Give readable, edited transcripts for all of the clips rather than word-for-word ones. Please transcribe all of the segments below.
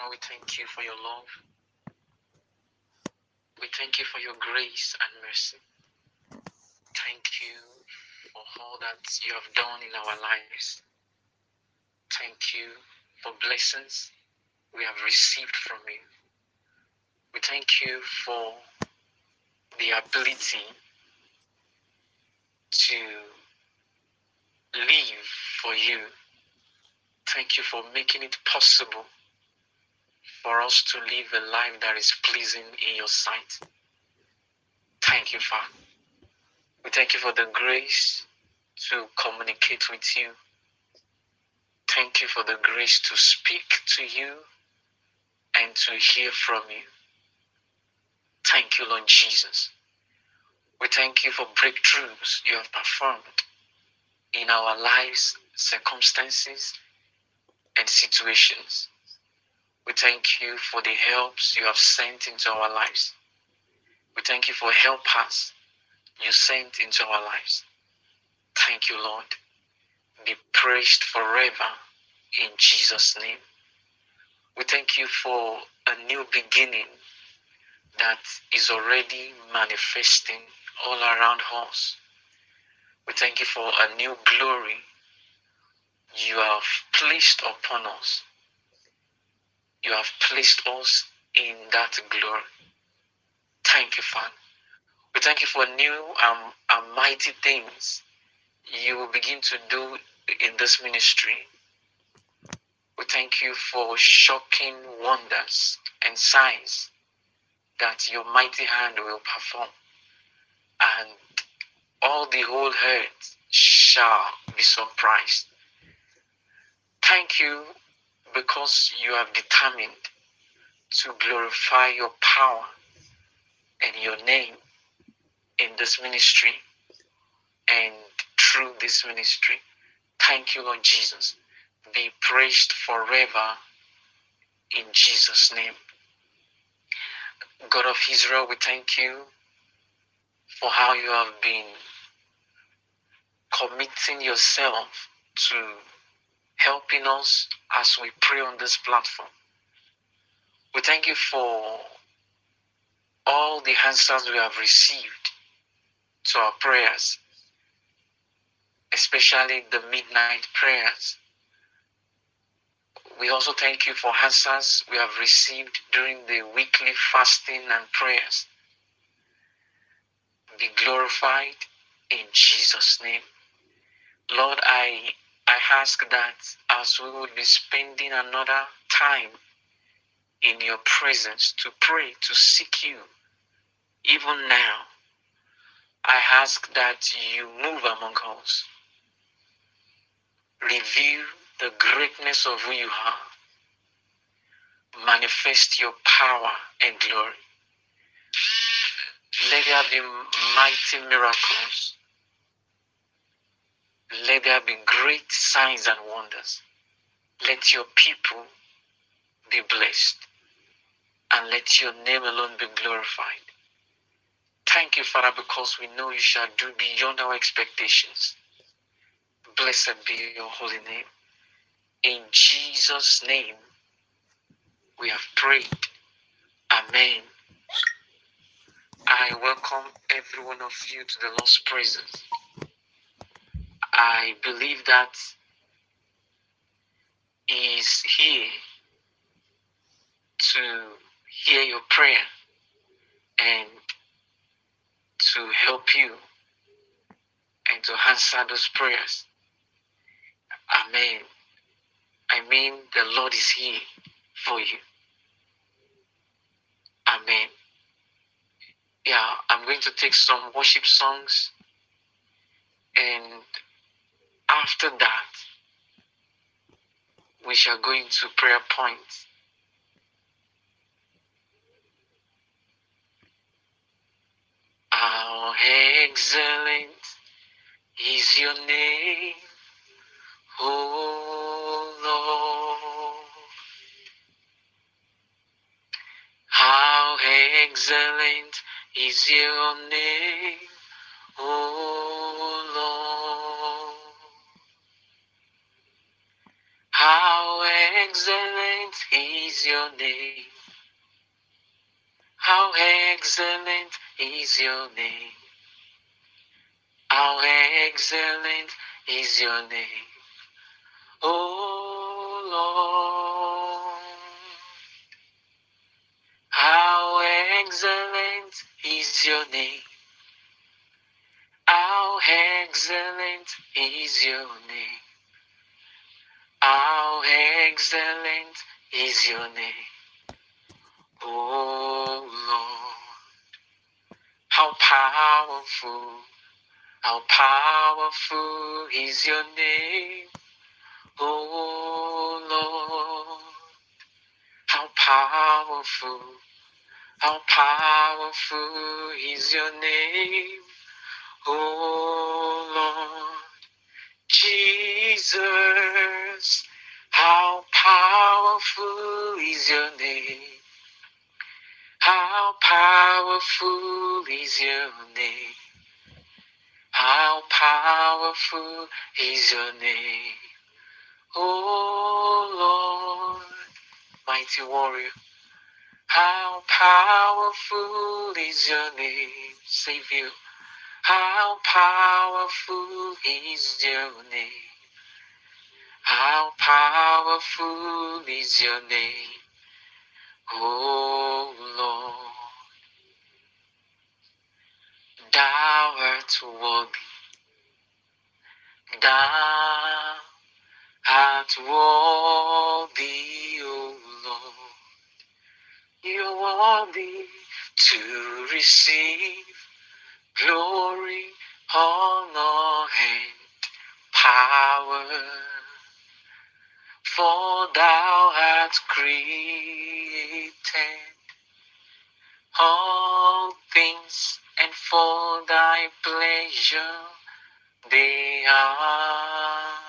we thank you for your love. We thank you for your grace and mercy. Thank you for all that you have done in our lives. Thank you for blessings we have received from you. We thank you for the ability to live for you. Thank you for making it possible for us to live a life that is pleasing in your sight. Thank you, Father. We thank you for the grace to communicate with you. Thank you for the grace to speak to you and to hear from you. Thank you, Lord Jesus. We thank you for breakthroughs you have performed in our lives, circumstances, and situations. We thank you for the helps you have sent into our lives. We thank you for helpers you sent into our lives. Thank you, Lord. Be praised forever in Jesus' name. We thank you for a new beginning that is already manifesting all around us. We thank you for a new glory you have placed upon us. You have placed us in that glory. Thank you, Father. We thank you for new and mighty things you will begin to do in this ministry. We thank you for shocking wonders and signs that your mighty hand will perform, and all the whole earth shall be surprised. Thank you because you have determined to glorify your power and your name in this ministry and through this ministry. Thank you, Lord Jesus. Be praised forever in Jesus' name. God of Israel, we thank you for how you have been committing yourself to helping us as we pray on this platform. We thank you for all the answers we have received to our prayers, especially the midnight prayers. We also thank you for answers we have received during the weekly fasting and prayers. Be glorified in Jesus' name. Lord, I ask that as we would be spending another time in your presence to pray, to seek you, even now, I ask that you move among us. Reveal the greatness of who you are. Manifest your power and glory. Let there be mighty miracles. Let there be great signs and wonders. Let your people be blessed, and let your name alone be glorified. Thank you, Father, because we know you shall do beyond our expectations. Blessed be your holy name. In Jesus' name, we have prayed. Amen. I welcome every one of you to the Lord's presence. I believe that He is here to hear your prayer and to help you and to answer those prayers. Amen. I mean, the Lord is here for you. Amen. Yeah, I'm going to take some worship songs, and after that, we shall go into prayer points. How excellent is your name, O Lord. How excellent is your name, O Lord. How How excellent is your name. How excellent is your name. How excellent is your name. Oh Lord. How excellent is your name. How excellent is your name. How excellent is your name. Oh Lord. How powerful is your name. Oh Lord. How powerful is your name. Oh Lord. Jesus, how powerful is your name. How powerful is your name. How powerful is your name. Oh Lord, mighty warrior. How powerful is your name, Savior. How powerful is your name. How powerful is your name, O Lord. Thou art worthy, thou art worthy, O Lord. You're worthy to receive glory, honor, and power. For thou hast created all things, and for thy pleasure they are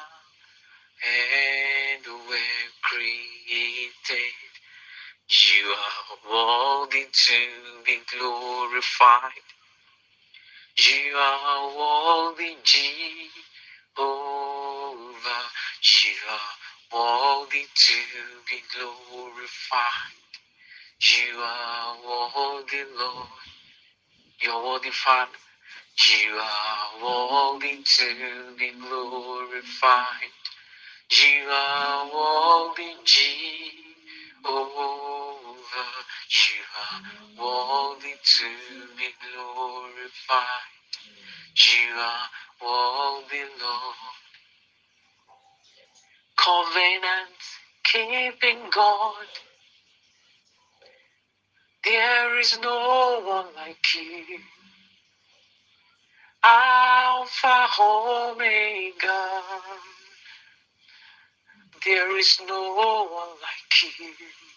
and were created. You are worthy to be glorified. You are worthy, Jehovah. You are worthy to be glorified. You are worthy, Lord. You're worthy, Father. You are worthy to be glorified. You are worthy, Jehovah. You are worthy to be glorified. You are worthy, Lord. Covenant keeping God. There is no one like you. Alpha, Omega. There is no one like you.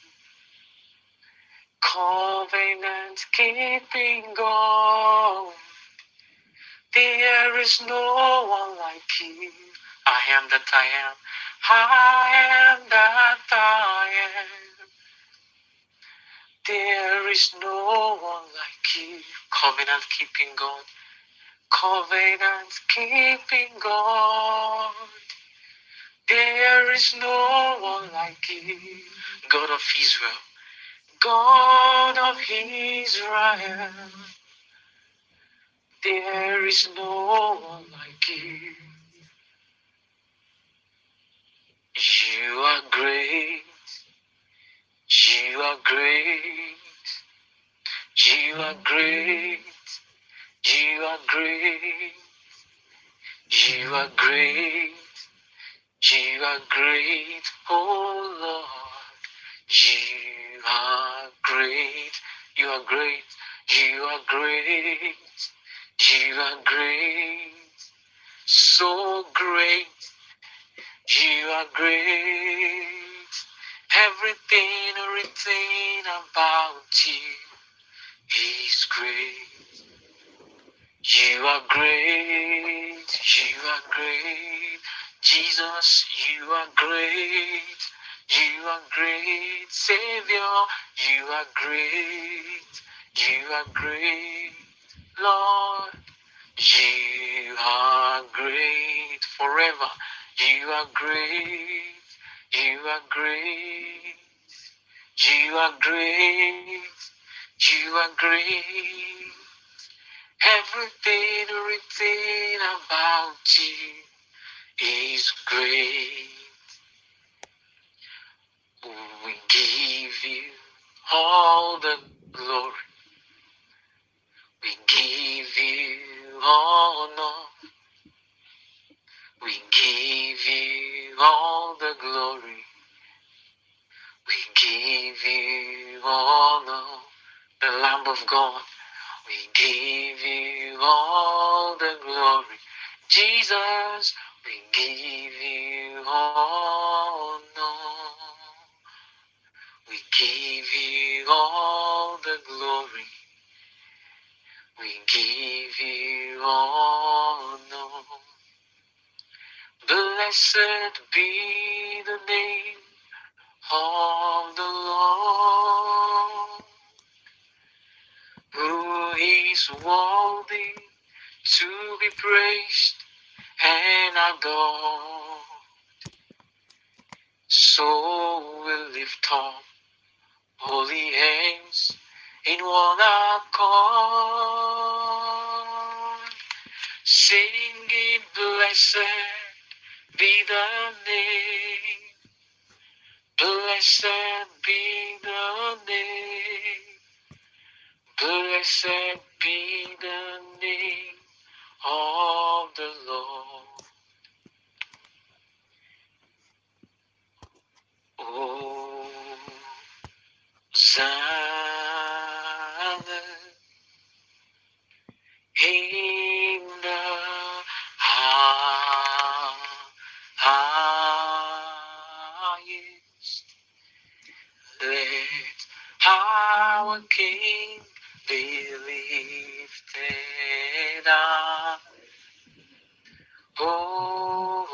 Covenant keeping God. There is no one like you. I am that I am. I am that I am. There is no one like you. Covenant keeping God. Covenant keeping God. There is no one like you. God of Israel. God of Israel. There is no one like you. You are great. You are great. You are great. You are great. You are great. You are great, oh Lord. You are great. You are great. You are great. You are great. So great. You are great. Everything about you is great. You are great. You are great. Jesus, you are great. You are great. Savior, you are great. You are great. Lord, you are great forever. You are great. You are great. You are great. You are great. Everything written about you is great. We give you all the glory. We give you honor. We give you all the glory. We give you honor. The Lamb of God. We give you all the glory. Jesus, we give you honor. We give you all the glory. We give you honor. Blessed be the name of the Lord, who is worthy to be praised and adored. So we lift up holy hands in one accord, singing, blessed be the name, blessed be the name, blessed be the name of the Lord. Oh, Hosanna in the highest. Let our King be lifted up. Oh,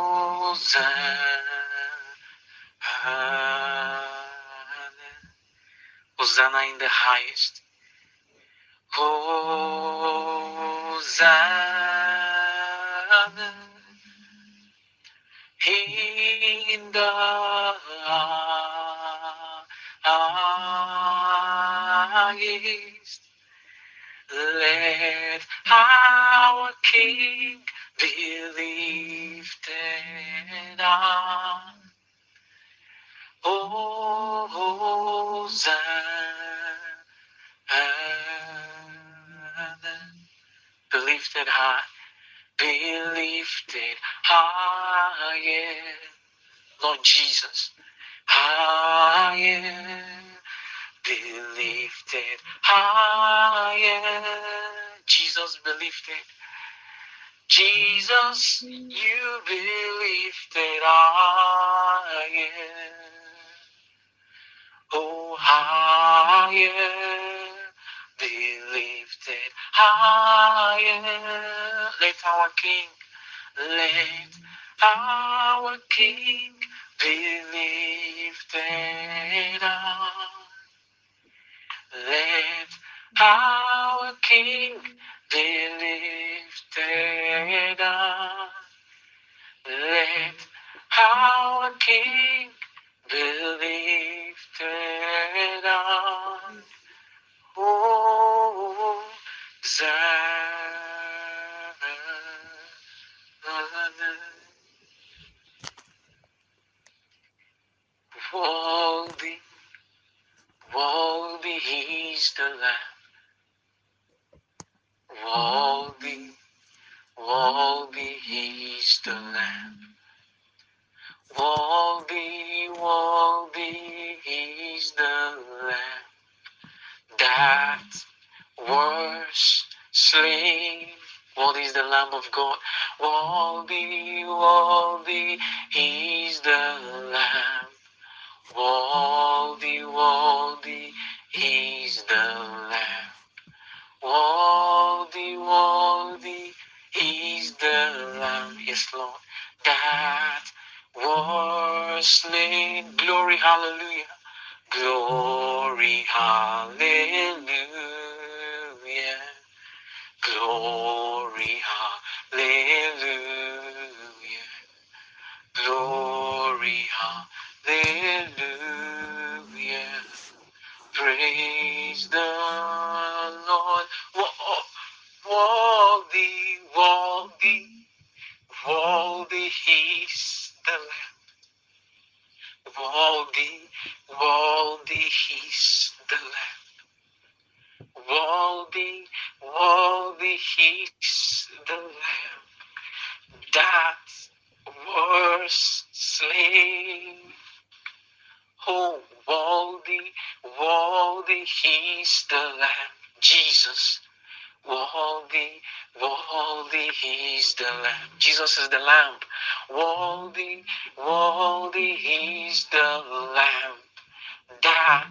Hosanna, Hosanna in the highest. Hosanna in the highest. Let our King be lifted up. Oh, Hosanna, be lifted high, be lifted higher, Lord Jesus, higher, be lifted higher, Jesus, be lifted. Jesus, you be lifted higher. Oh, higher, be lifted higher. Let our King, let our King be lifted up. Let our King be lifted up. Let our King be lifted up. Oh, Zion. Worthy, worthy is the Lamb. Worthy, worthy is the Lamb. Worthy, worthy is the Lamb that was slain. Worthy is the Lamb of God. Worthy, worthy is the Lamb. Worthy, worthy is the Lamb. Worthy, worthy is the Lamb. Yes, Lord. That was slain. Glory, hallelujah. Glory, hallelujah. Glory, hallelujah. Glory, Hallelujah. Praise the Lord. Worthy, worthy, worthy is the Lamb. Worthy, worthy is the Lamb. Worthy, worthy is the Lamb that was slain. Oh, worthy, worthy is the Lamb. Jesus. Worthy, worthy is the Lamb. Jesus is the Lamb. Worthy, worthy is the Lamb that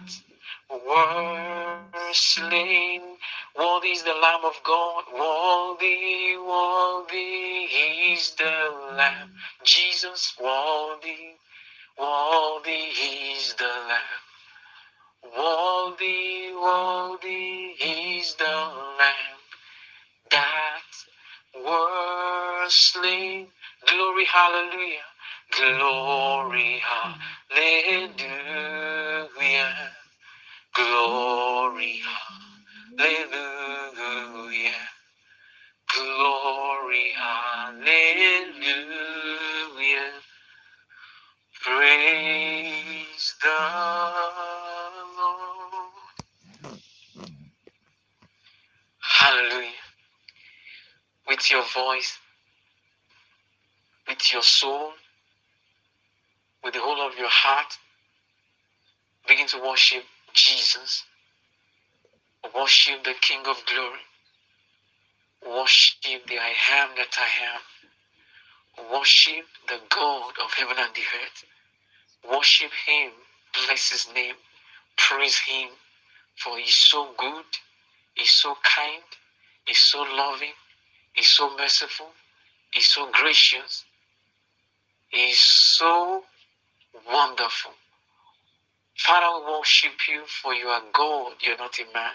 were slain. Worthy is the Lamb of God. Worthy, worthy is the Lamb. Jesus, worthy, worthy is the Lamb. Worthy, worthy is the Lamb that were slain. Glory, hallelujah. Glory, hallelujah. Glory, hallelujah. Glory, hallelujah. Praise the Lord. Hallelujah. With your voice, with your soul, with the whole of your heart, begin to worship Jesus. Worship the King of Glory. Worship the I am that I am. Worship the God of heaven and the earth. Worship Him. Bless His name. Praise Him. For He is so good. He is so kind. He is so loving. He is so merciful. He is so gracious. He is so wonderful. Father, we worship you, for you are God. You are not a man.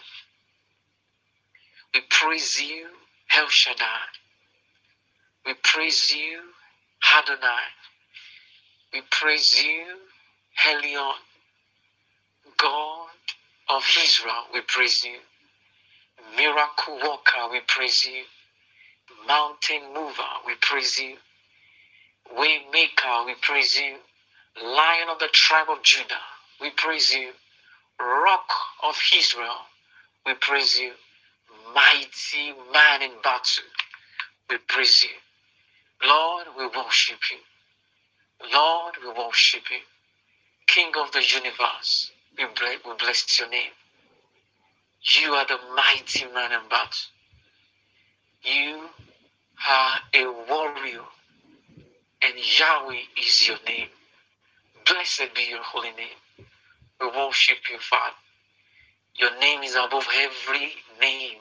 We praise you, El Shaddai. We praise you, Adonai. We praise you, Helion, God of Israel. We praise you, Miracle Worker. We praise you, Mountain Mover. We praise you, Waymaker. We praise you, Lion of the tribe of Judah. We praise you, Rock of Israel. We praise you, Mighty Man in battle. We praise you. Lord, we worship you. Lord, we worship you. King of the universe, we bless your name. You are the mighty man in battle. You are a warrior, and Yahweh is your name. Blessed be your holy name. We worship you, Father. Your name is above every name.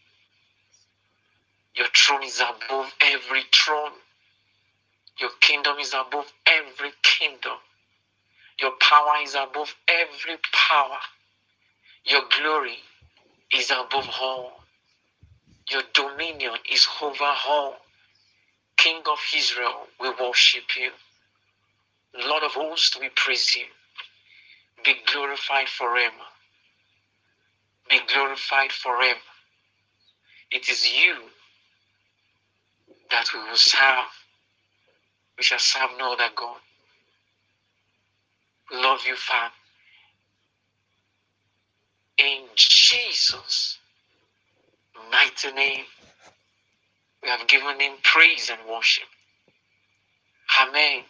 Your throne is above every throne. Your kingdom is above every kingdom. Your power is above every power. Your glory is above all. Your dominion is over all. King of Israel, we worship you. Lord of hosts, we praise you. Be glorified forever. Be glorified forever. It is you that we will serve. We shall serve no other God. We love you, Father. In Jesus' mighty name, we have given him praise and worship. Amen.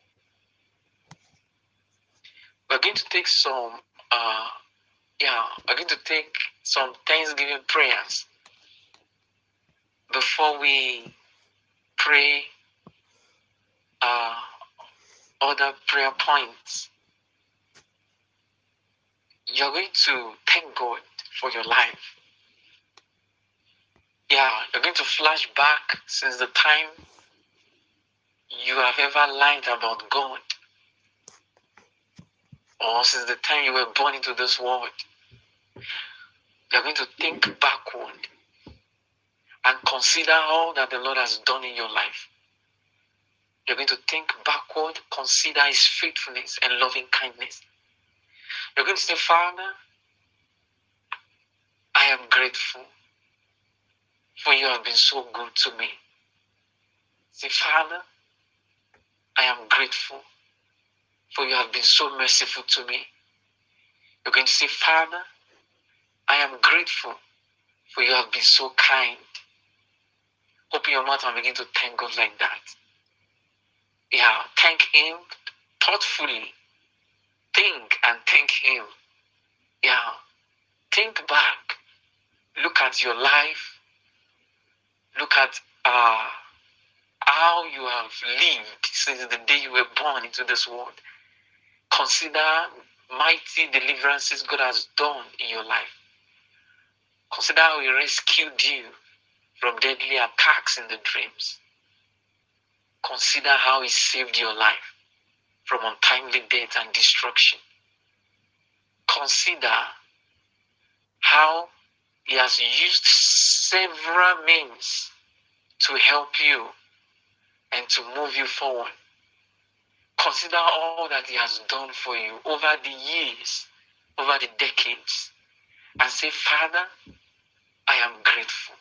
We're going to take we're going to take some Thanksgiving prayers before we pray other prayer points. You're going to thank God for your life. You're going to flash back since the time you have ever learned about God, or since the time you were born into this world. You're going to think backward and consider all that the Lord has done in your life. You're going to think backward, consider his faithfulness and loving kindness. You're going to say, Father, I am grateful for you have been so good to me. Say, Father, I am grateful for you have been so merciful to me. You're going to say, Father, I am grateful for you have been so kind. Open your mouth and begin to thank God like that. Yeah, thank him thoughtfully. Think and thank him. Yeah, think back. Look at your life. Look at how you have lived since the day you were born into this world. Consider mighty deliverances God has done in your life. Consider how he rescued you from deadly attacks in the dreams. Consider how he saved your life from untimely death and destruction. Consider how he has used several means to help you and to move you forward. Consider all that he has done for you over the years, over the decades, and say, Father, I am grateful.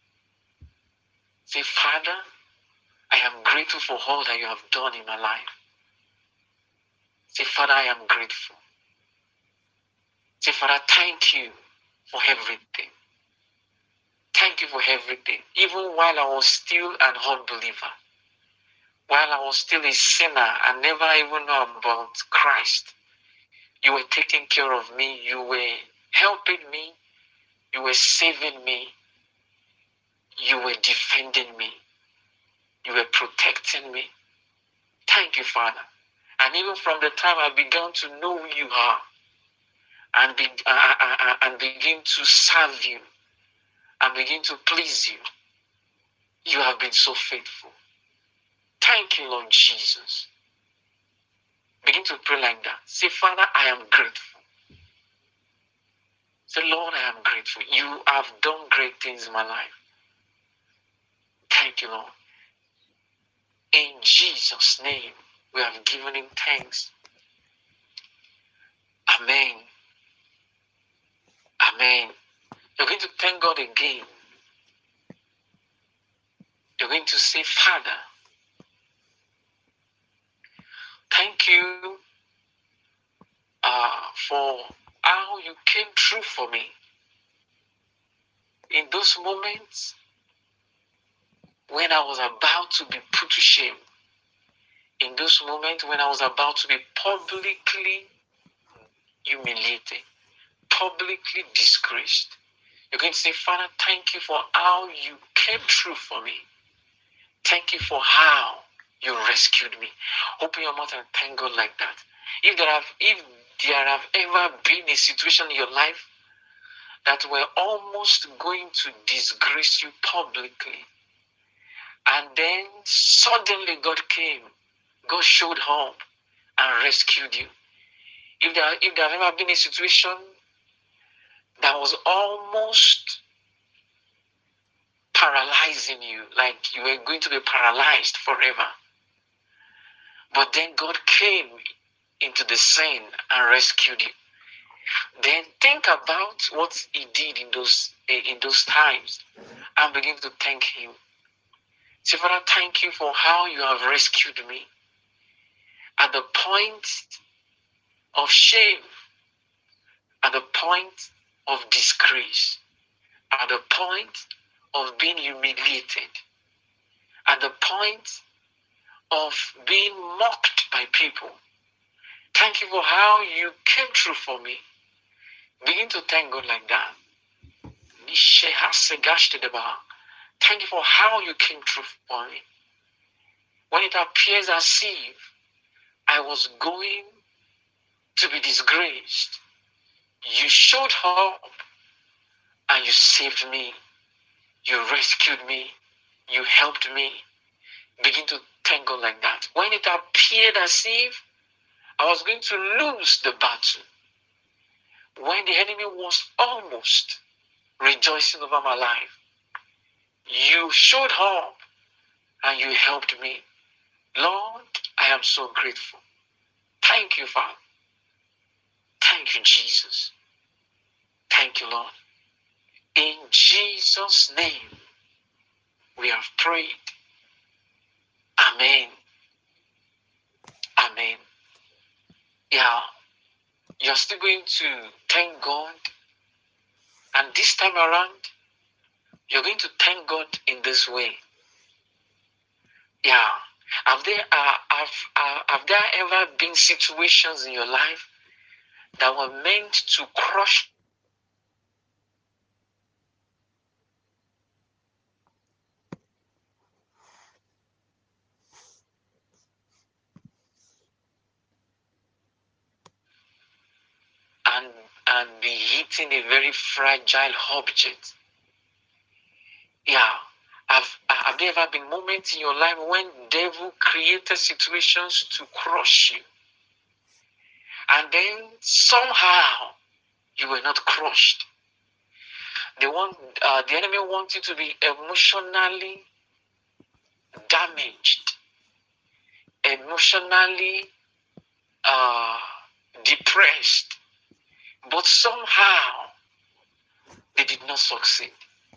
Say, Father, I am grateful for all that you have done in my life. Say, Father, I am grateful. Say, Father, thank you for everything. Thank you for everything. Even while I was still an unbeliever, while I was still a sinner and never even know about Christ, you were taking care of me. You were helping me. You were saving me. You were defending me. You were protecting me. Thank you, Father. And even from the time I began to know who you are and begin to serve you and begin to please you, you have been so faithful. Thank you, Lord Jesus. Begin to pray like that. Say, Father, I am grateful. Say, Lord, I am grateful. You have done great things in my life. Thank you, Lord. In Jesus' name, we have given him thanks. Amen. Amen. You're going to thank God again. You're going to say, Father, thank you for how you came through for me. In those moments when I was about to be put to shame, in those moments when I was about to be publicly humiliated, publicly disgraced, you're going to say, Father, thank you for how you came through for me. Thank you for how you rescued me. Open your mouth and thank God like that. If there have ever been a situation in your life that were almost going to disgrace you publicly, and then suddenly God came, God showed up and rescued you. If there have ever been a situation that was almost paralyzing you, like you were going to be paralyzed forever, but then God came into the scene and rescued you, then think about what he did in those times and begin to thank him. Say, Father, thank you for how you have rescued me at the point of shame, at the point of disgrace, at the point of being humiliated, at the point of being mocked by people. Thank you for how you came through for me. Begin to thank God like that. Thank you for how you came through for me. When it appears as if I was going to be disgraced, you showed up and you saved me. You rescued me. You helped me. Begin to thank God like that. When it appeared as if I was going to lose the battle, when the enemy was almost rejoicing over my life, you showed up and you helped me. Lord, I am so grateful. Thank you, Father. Thank you, Jesus. Thank you, Lord. In Jesus' name, we have prayed. Amen. Amen. Yeah, you're still going to thank God. And this time around, you're going to thank God in this way. Yeah. Have there ever been situations in your life that were meant to crush and be hitting a very fragile object? Yeah. Have there ever been moments in your life when devil created situations to crush you? And then somehow you were not crushed. The enemy wants you to be emotionally damaged, emotionally depressed, but somehow they did not succeed.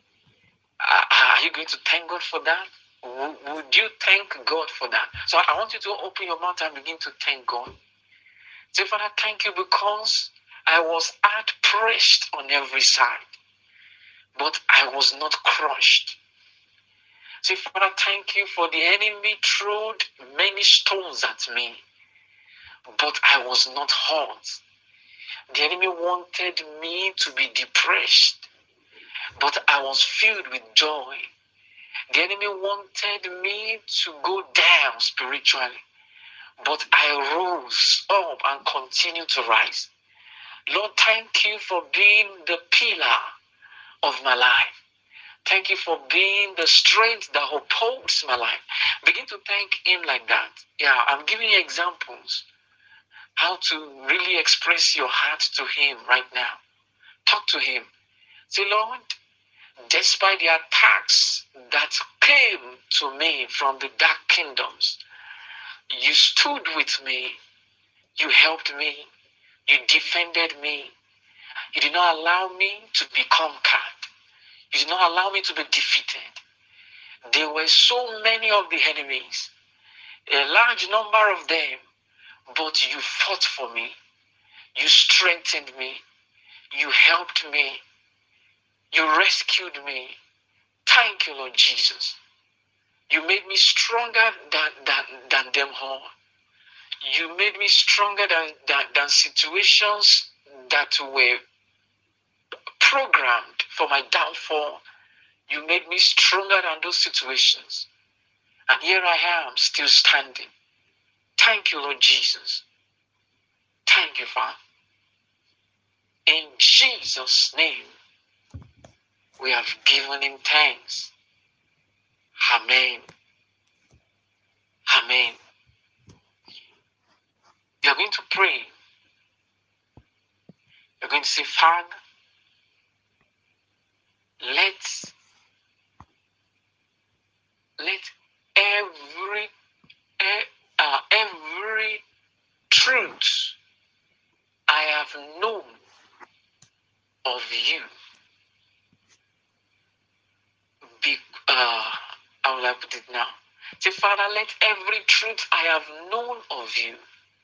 Are you going to thank God for that? Would you thank God for that? So I want you to open your mouth and begin to thank God. Say, Father, thank you because I was hard pressed on every side, but I was not crushed. Say, Father, thank you for the enemy threw many stones at me, but I was not hurt. The enemy wanted me to be depressed, but I was filled with joy. The enemy wanted me to go down spiritually, but I rose up and continued to rise. Lord, thank you for being the pillar of my life. Thank you for being the strength that upholds my life. Begin to thank him like that. Yeah, I'm giving you examples how to really express your heart to him right now. Talk to him. Say, Lord, despite the attacks that came to me from the dark kingdoms, you stood with me. You helped me. You defended me. You did not allow me to be conquered. You did not allow me to be defeated. There were so many of the enemies, a large number of them, but you fought for me. You strengthened me. You helped me. You rescued me. Thank you, Lord Jesus. You made me stronger than them all. You made me stronger than situations that were programmed for my downfall. You made me stronger than those situations. And here I am, still standing. Thank you, Lord Jesus. Thank you, Father. In Jesus' name, we have given him thanks. Amen. Amen. You're going to pray. You're going to say, Father, let every every truth I have known of you be how will I put it now? Say, Father, let every truth I have known of you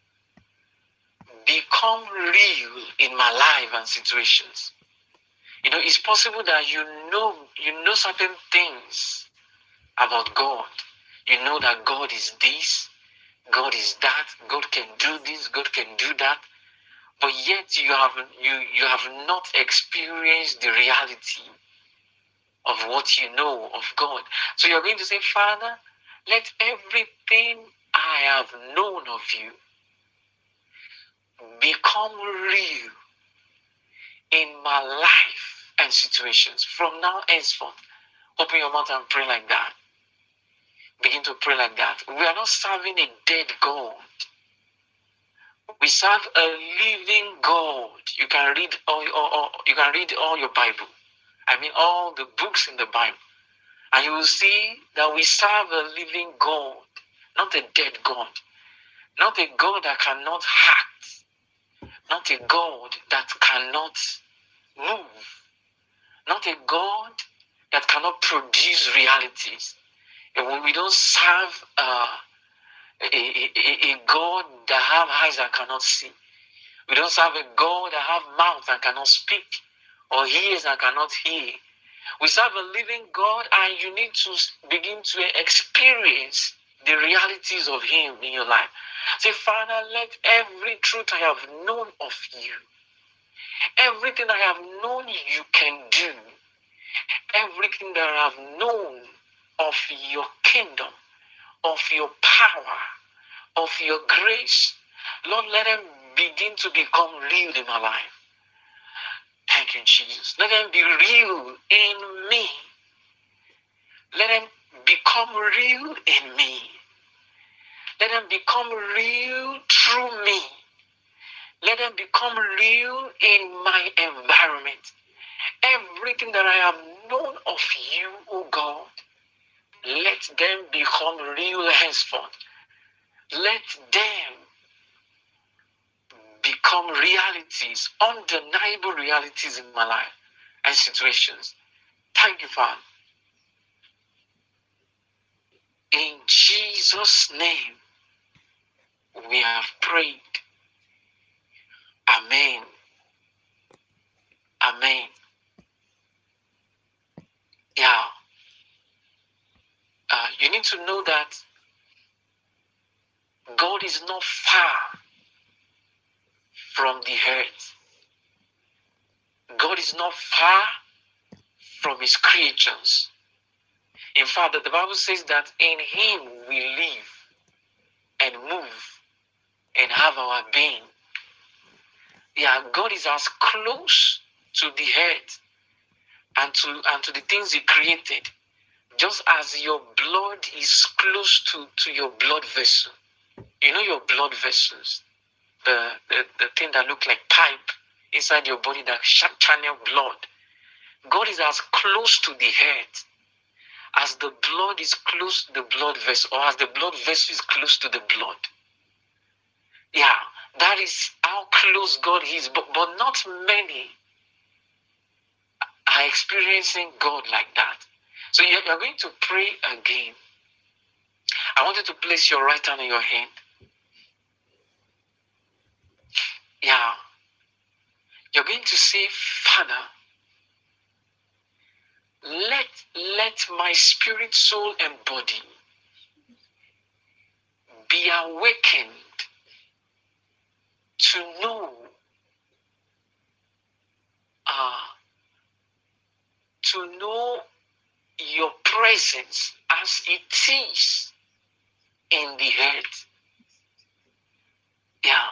become real in my life and situations. You know, it's possible that you know certain things about God. You know that God is this, God is that, God can do this, God can do that, but yet you have not experienced the reality of what you know of God. So you're going to say, Father, let everything I have known of you become real in my life and situations from now henceforth. Open your mouth and pray like that. Begin to pray like that. We are not serving a dead God. We serve a living God. You can read all your Bible. I mean all the books in the Bible. And you will see that we serve a living God. not a dead God, not a God that cannot act, not a God that cannot move, not a God that cannot produce realities. And we don't serve a God that have eyes and cannot see. We don't serve a God that have mouth and cannot speak, or ears and cannot hear. We serve a living God, and you need to begin to experience the realities of Him in your life. Say, Father, let every truth I have known of you, everything I have known you can do, everything that I have known of your kingdom, of your power, of your grace, Lord, let them begin to become real in my life. Thank you, Jesus. Let them be real in me. Let them become real in me. Let them become real through me. Let them become real in my environment. Everything that I have known of you, O God, let them become real henceforth. Let them become realities, undeniable realities in my life and situations. Thank you, Father. In Jesus' name, we have prayed. Amen. Amen. Yeah. You need to know that God is not far from the earth. God is not far from His creatures. In fact, the Bible says that in Him we live and move and have our being. Yeah, God is as close to the earth and to the things He created, just as your blood is close to your blood vessel. You know your blood vessels, the thing that look like pipe inside your body that channel blood. God is as close to the earth as the blood is close to the blood vessel, or as the blood vessel is close to the blood. Yeah, that is how close God is, but not many are experiencing God like that. So you're going to pray again. I want you to place your right hand on your hand. Yeah, you're going to say, Father, let my spirit, soul, and body be awakened to know uh, your presence as it is in the earth. Yeah.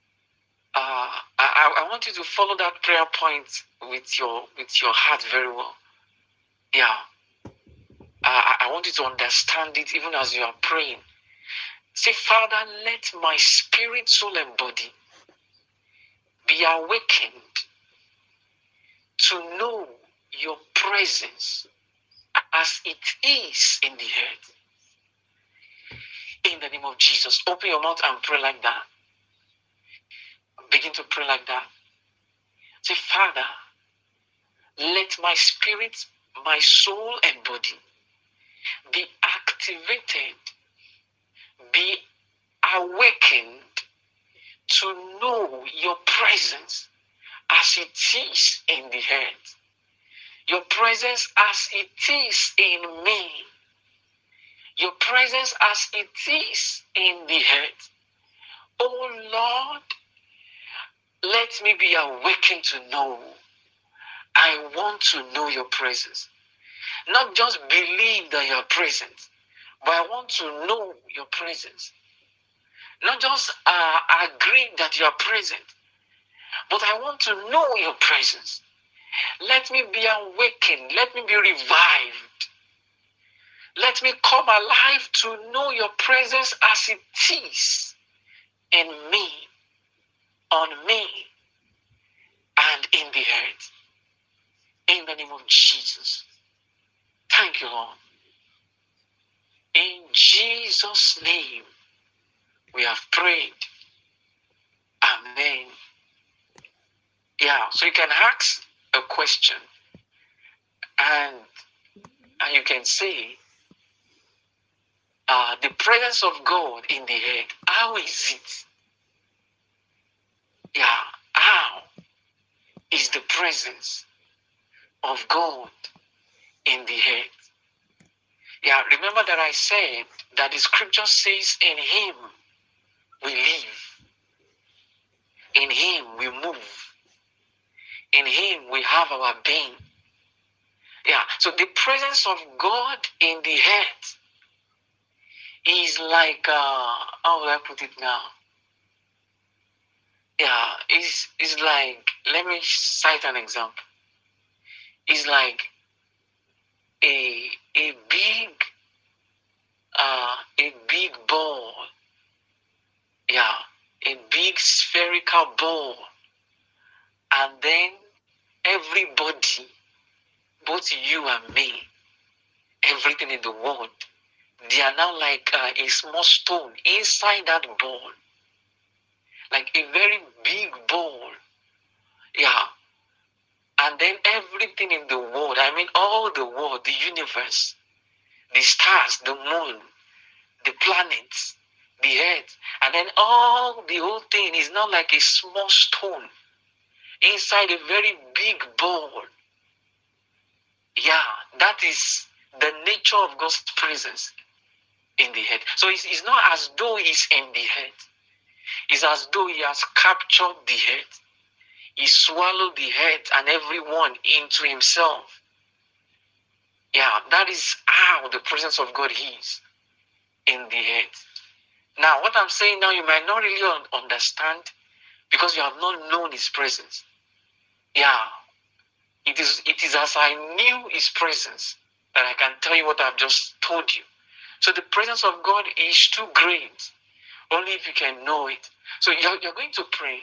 I want you to follow that prayer point with your heart very well. Yeah. I want you to understand it even as you are praying. Say, Father, let my spirit, soul, and body be awakened to know your presence as it is in the earth. In the name of Jesus, open your mouth and pray like that. Begin to pray like that. Say, Father, let my spirit, my soul, and body be activated, be awakened to know your presence as it is in the earth. Your presence as it is in me. Your presence as it is in the earth. Oh Lord, let me be awakened to know. I want to know your presence. Not just believe that you are present, but I want to know your presence. Not just agree that you are present, but I want to know your presence. Let me be awakened. Let me be revived. Let me come alive to know your presence as it is in me, on me, and in the earth. In the name of Jesus. Thank you, Lord. In Jesus' name, we have prayed. Amen. Yeah, so you can ask a question and you can say, the presence of God in the head, how is it? Yeah, how is the presence of God in the head? Yeah, remember that I said that the scripture says in him we live, in him we move, in him we have our being. Yeah, so the presence of God in the head is like, how will I put it now? Yeah, it's like, let me cite an example. It's like a big ball. Yeah, a big spherical ball, and then everybody, both you and me, everything in the world, they are now like a small stone inside that ball, like a very big ball. Yeah, and then everything in the world, I mean all the world, the universe, the stars, the moon, the planets, the earth, and then all the whole thing is not like a small stone inside a very big ball. Yeah, that is the nature of God's presence in the head. So it's not as though he's in the head. It's as though he has captured the head. He swallowed the head and everyone into himself. Yeah, that is how the presence of God is in the head. Now, what I'm saying now, you might not really understand because you have not known his presence. Yeah, it is as I knew his presence that I can tell you what I've just told you. So the presence of God is too great, only if you can know it. So you're going to pray.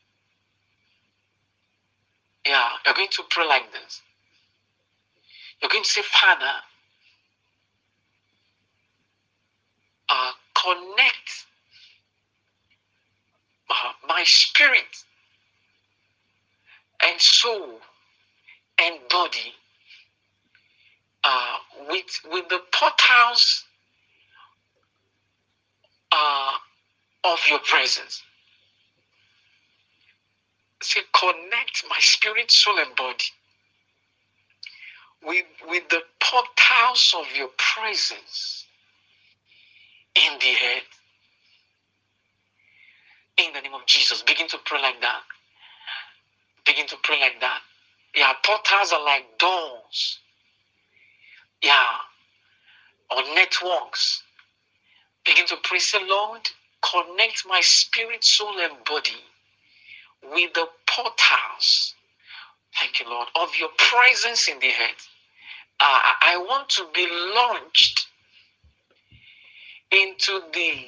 Yeah, you're going to pray like this. You're going to say, Father, connect my spirit and soul and body with the portals of your presence. Say, connect my spirit, soul, and body with the portals of your presence in the head. In the name of Jesus, begin to pray like that. Begin to pray like that. Yeah, portals are like doors. Yeah, or networks. Begin to pray. Say, Lord, connect my spirit, soul, and body with the portals. Thank you, Lord, of your presence in the head. I want to be launched into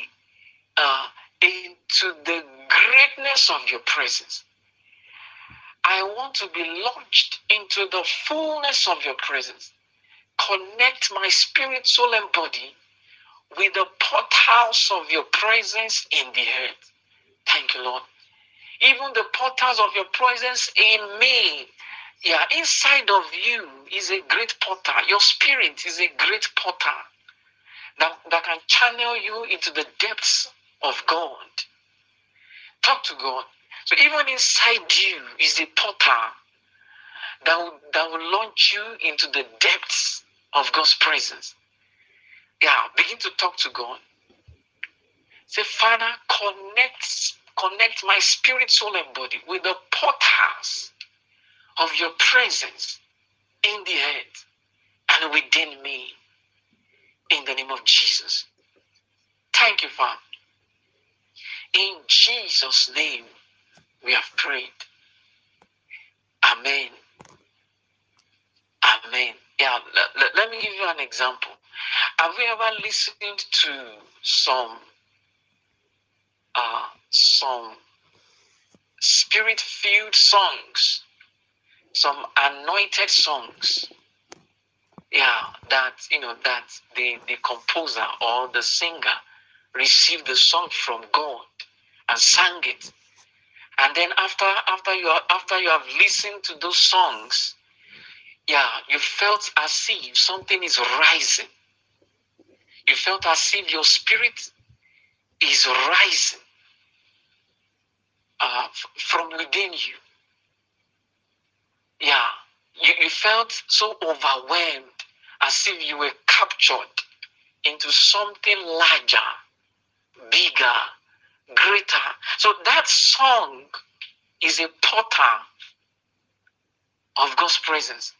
the greatness of your presence. I want to be launched into the fullness of your presence. Connect my spirit, soul, and body with the portals of your presence in the earth. Thank you, Lord. Even the portals of your presence in me. Yeah, inside of you is a great portal. Your spirit is a great portal that can channel you into the depths of God. Talk to God. So even inside you is a portal that will launch you into the depths of God's presence. Yeah, begin to talk to God. Say, Father, connect my spirit, soul, and body with the portals of your presence in the earth and within me, in the name of Jesus. Thank you, Father. In Jesus' name, we have prayed. Amen. Amen. Yeah, let me give you an example. Have you ever listened to some spirit-filled songs, some anointed songs? that that the composer or the singer received the song from God and sang it, and then after you have listened to those songs, you felt as if something is rising. You felt as if your spirit is rising from within you. You felt so overwhelmed, as if you were captured into something larger, bigger, greater. So that song is a portal of God's presence.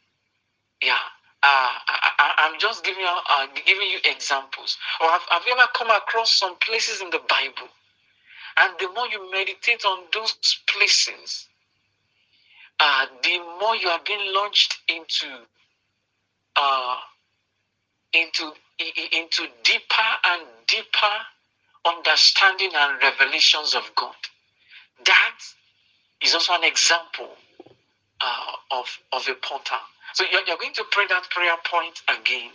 I'm just giving you examples. Or have you ever come across some places in the Bible, and the more you meditate on those places, the more you are being launched uh, into deeper and deeper understanding and revelations of God. That is also an example of a portal. So you're going to pray that prayer point again.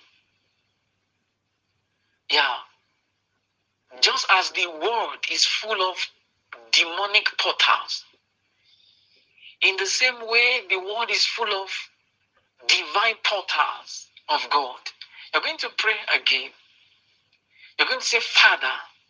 Just as the world is full of demonic portals, in the same way the world is full of divine portals of God. You're going to pray again. You're going to say, Father,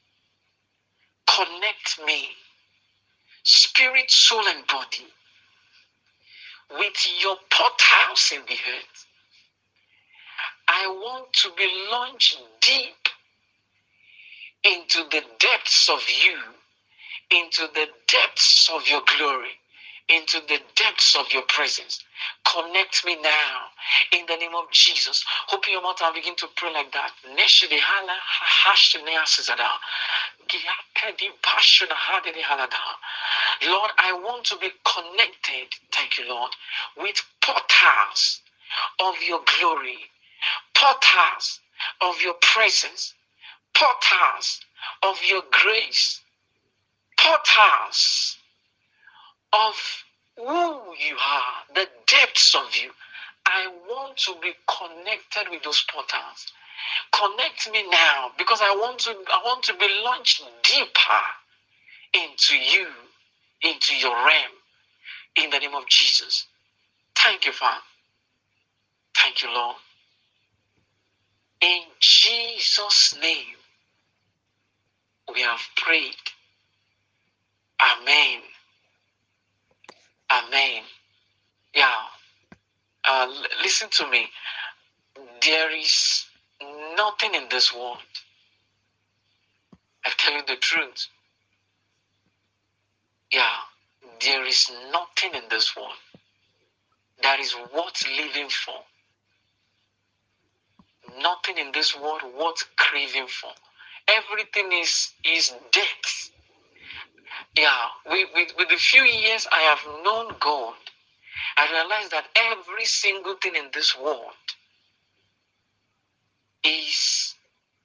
connect me, spirit, soul, and body, with your portals in the earth. I want to be launched deep into the depths of you, into the depths of your glory, into the depths of your presence. Connect me now in the name of Jesus. Open your mouth and begin to pray like that. Lord, I want to be connected, thank you, Lord, with portals of your glory, portals of your presence, portals of your grace, portals of who you are, the depths of you. I want to be connected with those portals. Connect me now, because I want to be launched deeper into you, into your realm, in the name of Jesus. Thank you, Father. Thank you, Lord. In Jesus' name, we have prayed. Amen. Amen. Listen to me. There is nothing in this world. I tell you the truth. There is nothing in this world that is worth living for. Nothing in this world worth craving for. Everything is death. With the few years I have known God, I realize that every single thing in this world is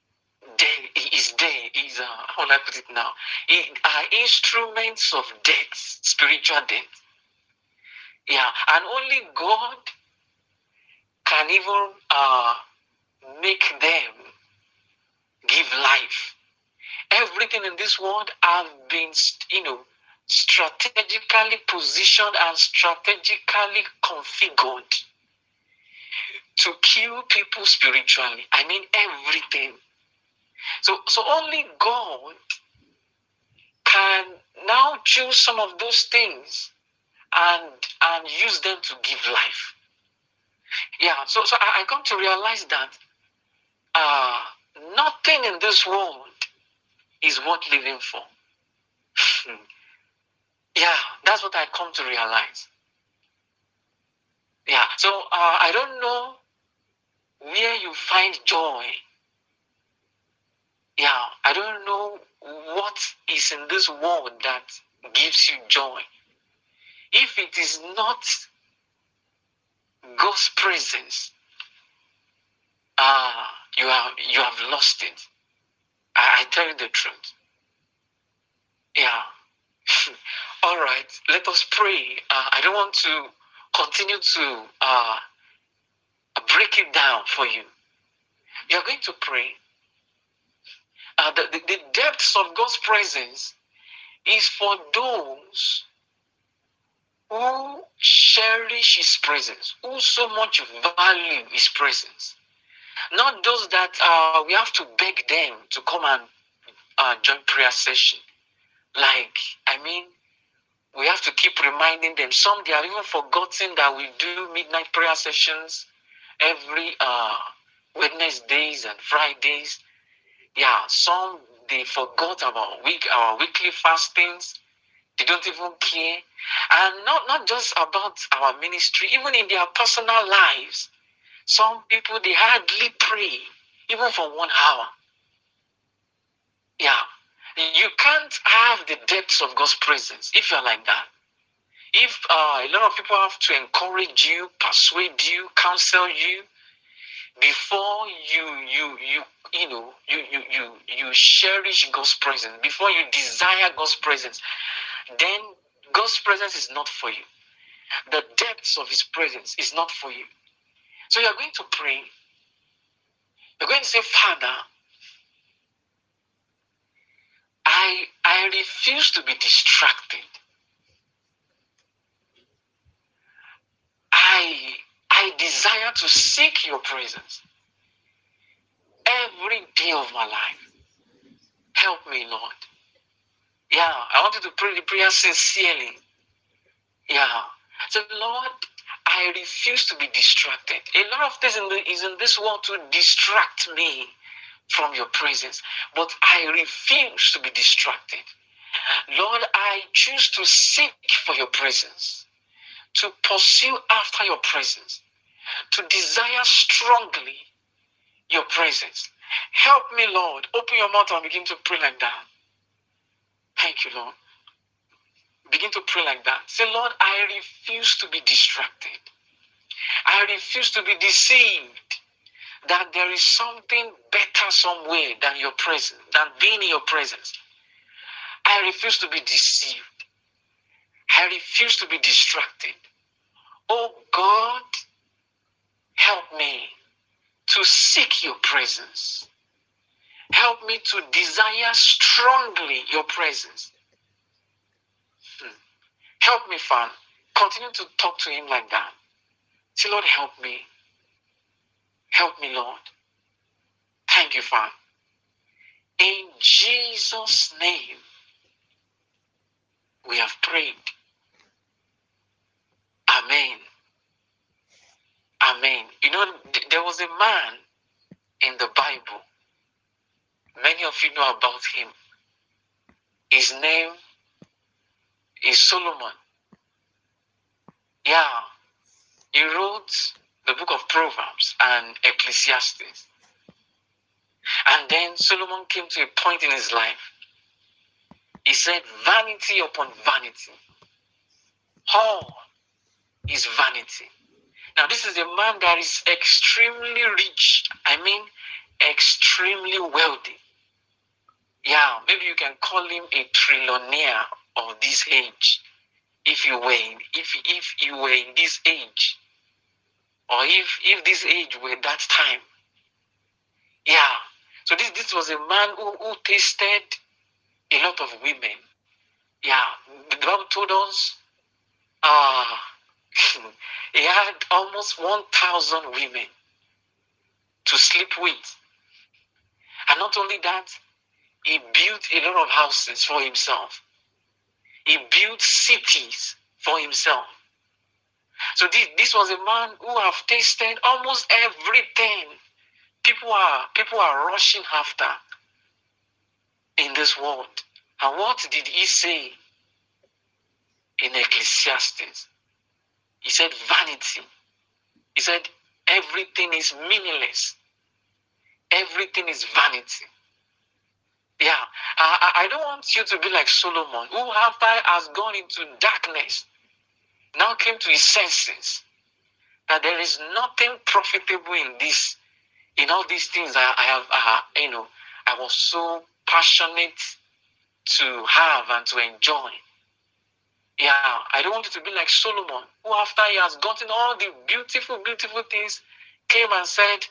there. How will I put it now? Are instruments of death, spiritual death. And only God can even make them give life. Everything in this world have been, strategically positioned and strategically configured to kill people spiritually. I mean everything. So only God can now choose some of those things and use them to give life. So I come to realize that nothing in this world is worth living for. That's what I come to realize. So I don't know where you find joy. I don't know what is in this world that gives you joy. If it is not God's presence, you have lost it. I tell you the truth. All right, let us pray. I don't want to continue to break it down for you. You're going to pray. The depths of God's presence is for those who cherish His presence, who so much value His presence. Not those that we have to beg them to come and join prayer session. Like, I mean, we have to keep reminding them. Some, they have even forgotten that we do midnight prayer sessions every Wednesdays and Fridays. Yeah, some, they forgot about our weekly fastings. They don't even care. And not just about our ministry, even in their personal lives. Some people, they hardly pray, even for 1 hour. Yeah. You can't have the depths of God's presence if you're like that. If a lot of people have to encourage you, persuade you, counsel you before you cherish God's presence, before you desire God's presence, then God's presence is not for you. The depths of His presence is not for you. So you're going to pray. You're going to say, Father, I refuse to be distracted. I desire to seek your presence every day of my life. Help me, Lord. Yeah, I want you to pray the prayer sincerely. Yeah. So, Lord, I refuse to be distracted. A lot of things is in this world to distract me from your presence, but I refuse to be distracted. Lord, I choose to seek for your presence, to pursue after your presence, to desire strongly your presence. Help me, Lord. Open your mouth and begin to pray like that. Thank you, Lord. Begin to pray like that. Say, Lord, I refuse to be distracted. I refuse to be deceived that there is something better somewhere than your presence, than being in your presence. I refuse to be deceived. I refuse to be distracted. Oh God, help me to seek your presence. Help me to desire strongly your presence. Help me, Father. Continue to talk to Him like that. Say, Lord, help me. Help me, Lord. Thank you, Father. In Jesus' name, we have prayed. Amen. Amen. You know, there was a man in the Bible. Many of you know about him. His name is Solomon. Yeah. He wrote the book of Proverbs and Ecclesiastes. And then Solomon came to a point in his life. He said, vanity upon vanity. All is vanity. Now, this is a man that is extremely rich. I mean, extremely wealthy. Yeah, maybe you can call him a trillionaire of this age. If you were in this age, or if this age were that time. Yeah. So this was a man who tasted a lot of women. Yeah. The Bible told us he had almost 1,000 women to sleep with. And not only that, he built a lot of houses for himself. He built cities for himself. So this was a man who have tasted almost everything people are rushing after in this world. And what did he say in Ecclesiastes? He said vanity. He said everything is meaningless. Everything is vanity. Yeah, I don't want you to be like Solomon, who after has gone into darkness, now came to his senses that there is nothing profitable in all these things that I have, I was so passionate to have and to enjoy. Yeah, I don't want you to be like Solomon, who after he has gotten all the beautiful, beautiful things came and said,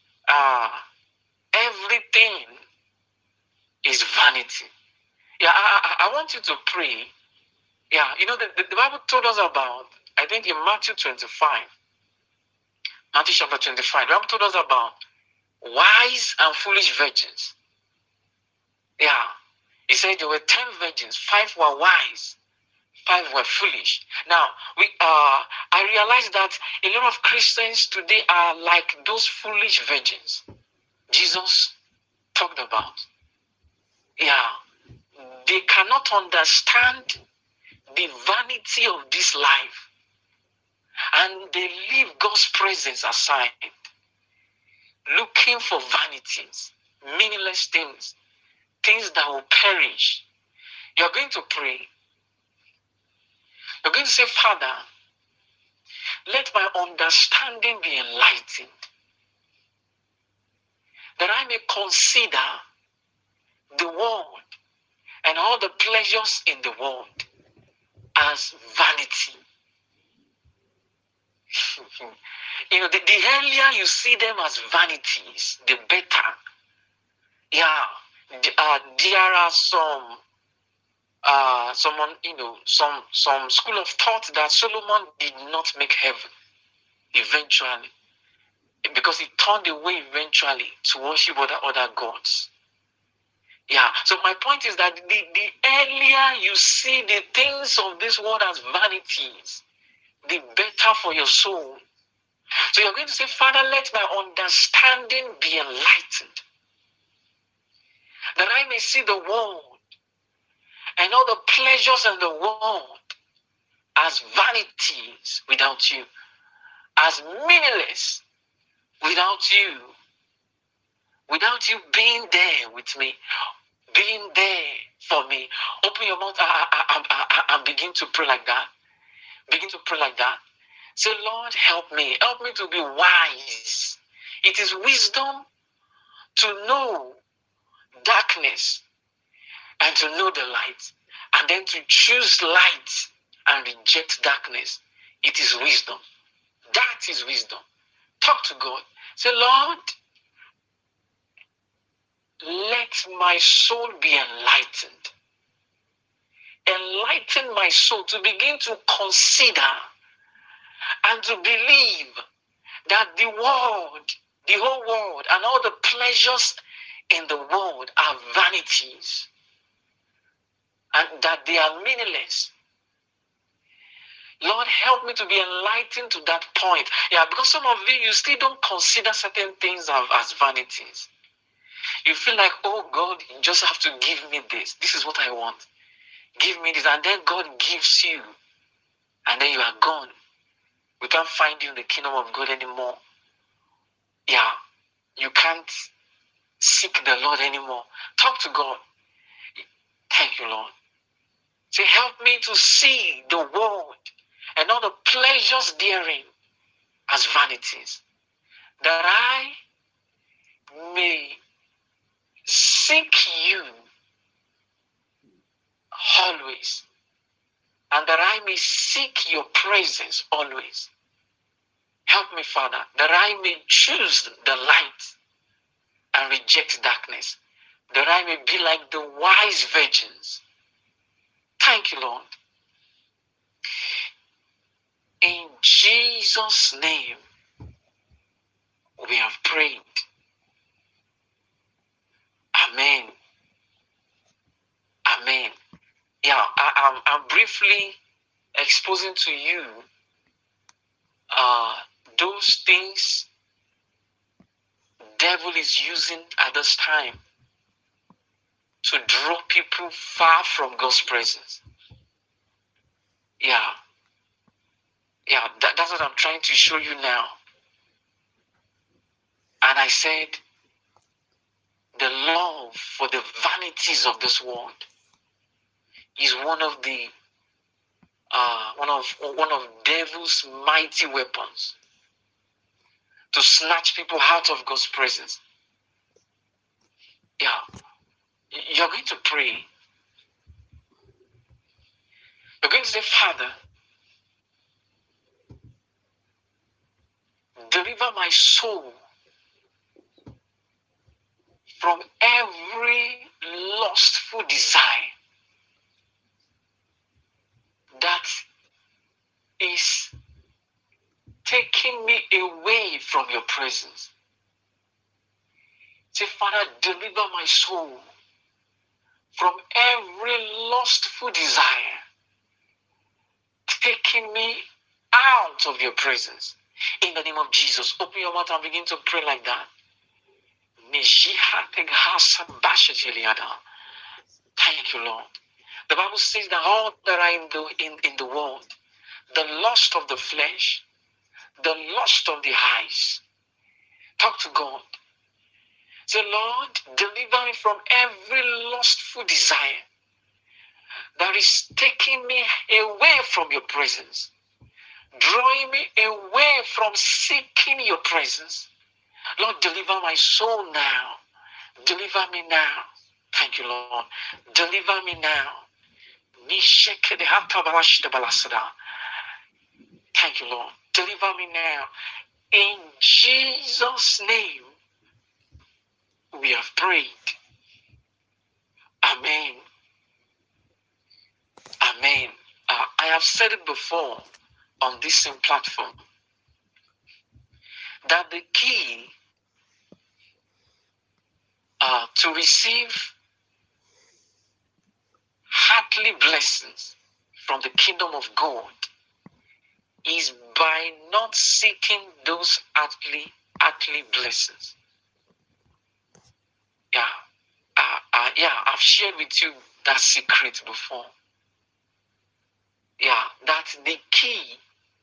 everything is vanity. Yeah, I want you to pray. Yeah, you know, the Bible told us about, I think in Matthew 25, Matthew chapter 25, the Bible told us about wise and foolish virgins. Yeah, he said there were 10 virgins, 5 were wise, 5 were foolish. Now, I realized that a lot of Christians today are like those foolish virgins Jesus talked about. Yeah, they cannot understand the vanity of this life, and they leave God's presence aside, looking for vanities, meaningless things, things that will perish. You're going to pray. You're going to say, Father, let my understanding be enlightened, that I may consider the world and all the pleasures in the world as vanity. You know, the earlier you see them as vanities, the better. Yeah, there are someone, you know, some school of thought that Solomon did not make heaven eventually, because he turned away eventually to worship other gods. Yeah, so my point is that the earlier you see the things of this world as vanities, the better for your soul. So you're going to say, Father, let my understanding be enlightened, that I may see the world and all the pleasures in the world as vanities without you, as meaningless without you being there with me, being there for me. Open your mouth and begin to pray like that. Begin to pray like that. Say, Lord, help me. Help me to be wise. It is wisdom to know darkness and to know the light, and then to choose light and reject darkness. It is wisdom. That is wisdom. Talk to God. Say, Lord, let my soul be enlightened. Enlighten my soul to begin to consider and to believe that the world, the whole world, and all the pleasures in the world are vanities, and that they are meaningless. Lord, help me to be enlightened to that point. Yeah, because some of you still don't consider certain things as vanities. You feel like, oh God, you just have to give me this. This is what I want. Give me this. And then God gives you. And then you are gone. We can't find you in the kingdom of God anymore. Yeah, you can't seek the Lord anymore. Talk to God. Thank you, Lord. Say, help me to see the world and all the pleasures therein as vanities, that I may seek you always, and that I may seek your presence always. Help me, Father, that I may choose the light and reject darkness, that I may be like the wise virgins. Thank you, Lord. In Jesus' name, we have prayed. Amen. Amen. Yeah, I'm briefly exposing to you those things devil is using at this time to draw people far from God's presence. Yeah. Yeah, that's what I'm trying to show you now. And I said, the love for the vanities of this world is one of devil's mighty weapons to snatch people out of God's presence. Yeah, you're going to pray. You're going to say, Father, the deliver my soul from every lustful desire that is taking me away from your presence. Say, Father, deliver my soul from every lustful desire taking me out of your presence. In the name of Jesus, open your mouth and begin to pray like that. Thank you, Lord. The Bible says that all that are in the world, the lust of the flesh, the lust of the eyes. Talk to God. Say, Lord, deliver me from every lustful desire that is taking me away from your presence, drawing me away from seeking your presence. Lord, deliver my soul now. Deliver me now. Thank you, Lord. Deliver me now. Thank you, Lord. Deliver me now. In Jesus' name, we have prayed. Amen. Amen. I have said it before on this same platform that the key to receive heartily blessings from the kingdom of God is by not seeking those earthly blessings. I've shared with you that secret before. That's the key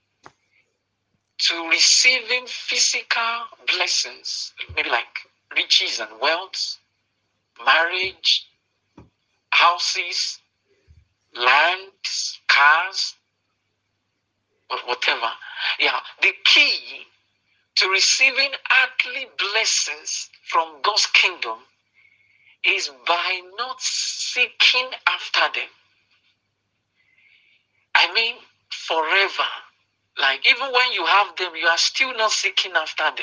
to receiving physical blessings, maybe like riches and wealth, marriage, houses, lands, cars, whatever. The key to receiving earthly blessings from God's kingdom is by not seeking after them. I mean, forever. Like, even when you have them, you are still not seeking after them.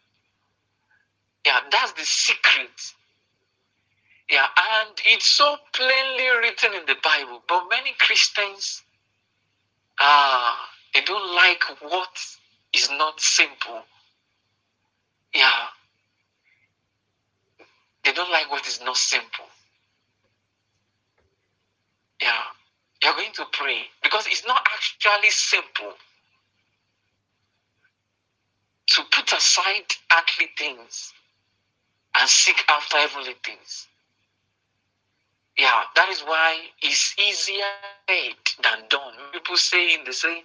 That's the secret. And it's so plainly written in the Bible, but many Christians, they don't like what is not simple. They don't like what is not simple. You're going to pray because it's not actually simple to put aside earthly things and seek after heavenly things. That is why it's easier said than done. People say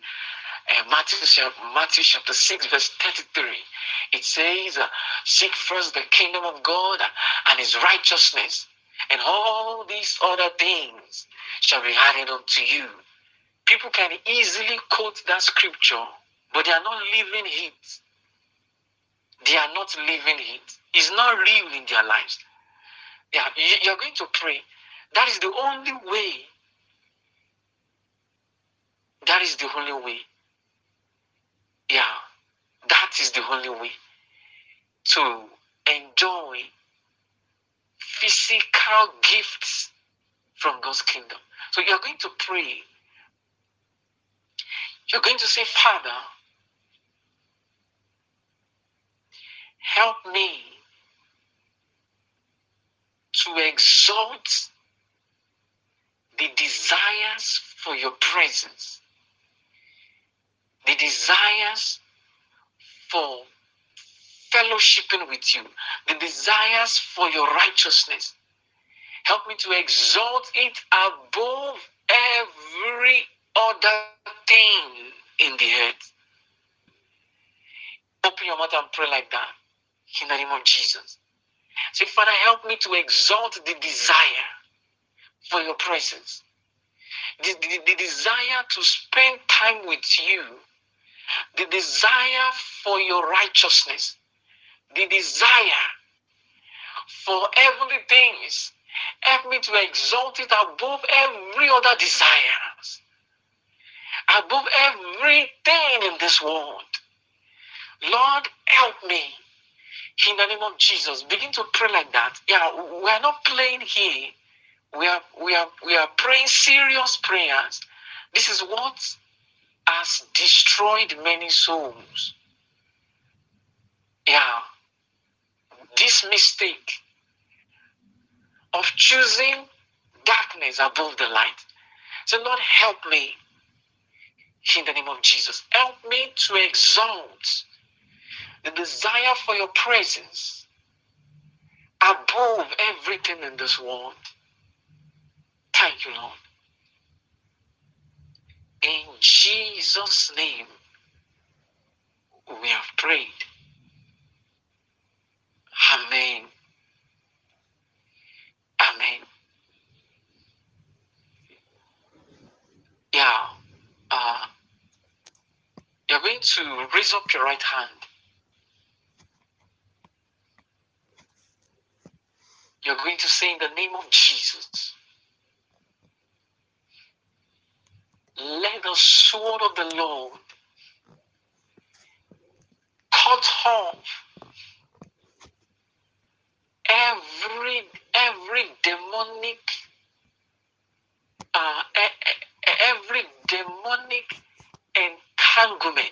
Matthew chapter 6 verse 33, it says, seek first the kingdom of God and his righteousness, and all these other things shall be added unto you. People can easily quote that scripture, but they are not living it. They are not living it. It's not real in their lives. You're going to pray. That is the only way. That is the only way. That is the only way to enjoy physical gifts from God's kingdom. So you're going to pray. You're going to say, Father, help me to exalt the desires for your presence, the desires for fellowshipping with you, the desires for your righteousness. Help me to exalt it above every other thing in the earth. Open your mouth and pray like that in the name of Jesus. Say, Father, help me to exalt the desire for your presence, the desire to spend time with you, the desire for your righteousness, the desire for heavenly things. Help me to exalt it above every other desires, above everything in this world. Lord, help me. In the name of Jesus, begin to pray like that. Yeah, we are not playing here. We are praying serious prayers. This is what has destroyed many souls. Yeah, this mistake of choosing darkness above the light. So Lord, help me in the name of Jesus. Help me to exalt the desire for your presence above everything in this world. Thank you, Lord. In Jesus' name, we have prayed. Amen. Amen. Yeah. You're going to raise up your right hand. You're going to say in the name of Jesus, let the sword of the Lord cut off every demonic every demonic entanglement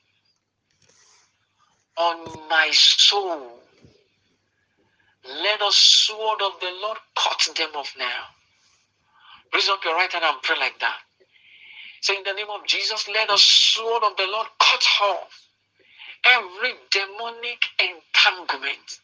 on my soul. Let the sword of the Lord cut them off now. Raise up your right hand and pray like that. Say in the name of Jesus, let the sword of the Lord cut off every demonic entanglement,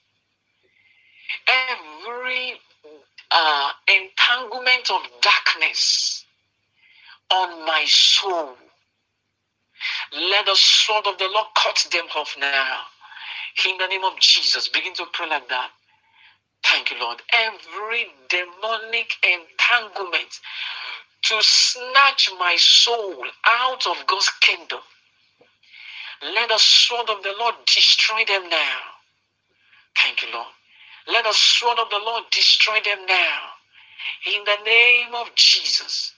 every entanglement of darkness on my soul. Let the sword of the Lord cut them off now. In the name of Jesus, begin to pray like that. Thank you, Lord. Every demonic entanglement to snatch my soul out of God's kingdom, let the sword of the Lord destroy them now. Thank you, Lord. Let the sword of the Lord destroy them now. In the name of Jesus.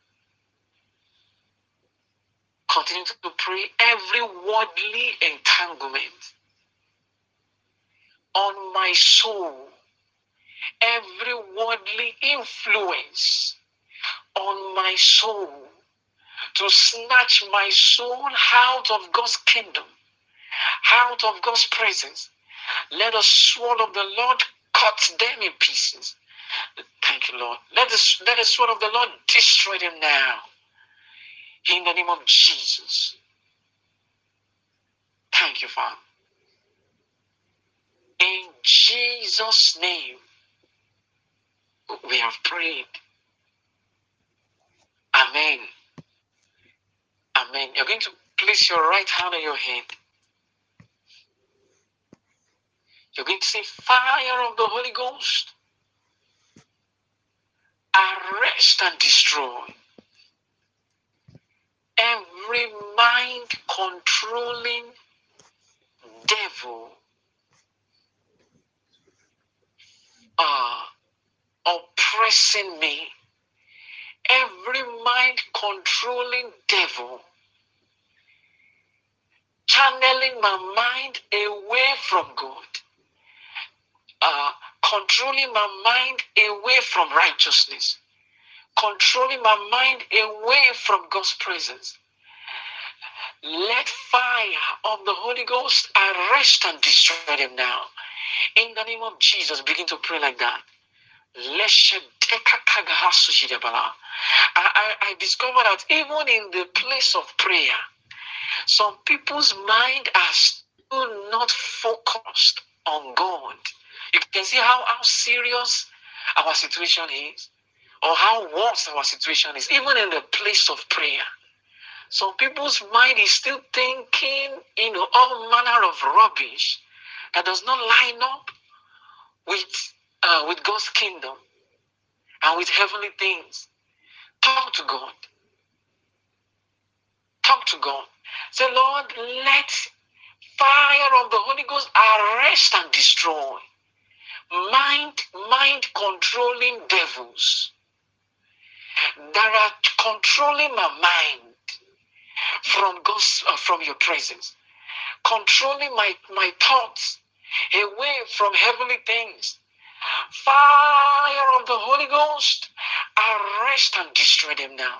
Continue to pray. Every worldly entanglement on my soul, every worldly influence on my soul to snatch my soul out of God's kingdom, out of God's presence. Let the sword of the Lord cut them in pieces. Thank you, Lord. Let the sword of the Lord destroy them now. In the name of Jesus. Thank you, Father. In Jesus' name, we have prayed. Amen. Amen. You're going to place your right hand on your head. You're going to say, fire of the Holy Ghost, arrest and destroy every mind controlling devil oppressing me, every mind controlling devil channeling my mind away from God, controlling my mind away from righteousness, controlling my mind away from God's presence. Let fire of the Holy Ghost arrest and destroy them now. In the name of Jesus, begin to pray like that. I discovered that even in the place of prayer, some people's mind are still not focused on God. You can see how serious our situation is, or how worse our situation is, even in the place of prayer. Some people's mind is still thinking, all manner of rubbish that does not line up with God's kingdom and with heavenly things. Talk to God. Talk to God. Say, Lord, let fire of the Holy Ghost arrest and destroy mind controlling devils that are controlling my mind from your presence. controlling my thoughts away from heavenly things. Fire of the Holy Ghost, arrest and destroy them now.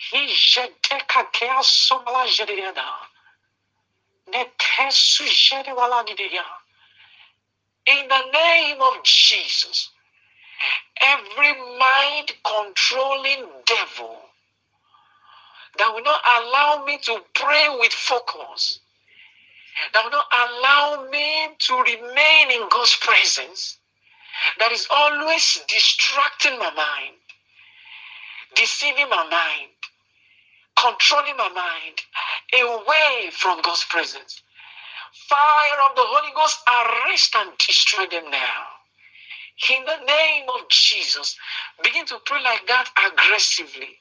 In the name of Jesus, every mind controlling devil that will not allow me to pray with focus, that will not allow me to remain in God's presence, that is always distracting my mind, deceiving my mind, controlling my mind away from God's presence. Fire of the Holy Ghost, arrest and destroy them now. In the name of Jesus, begin to pray like that aggressively.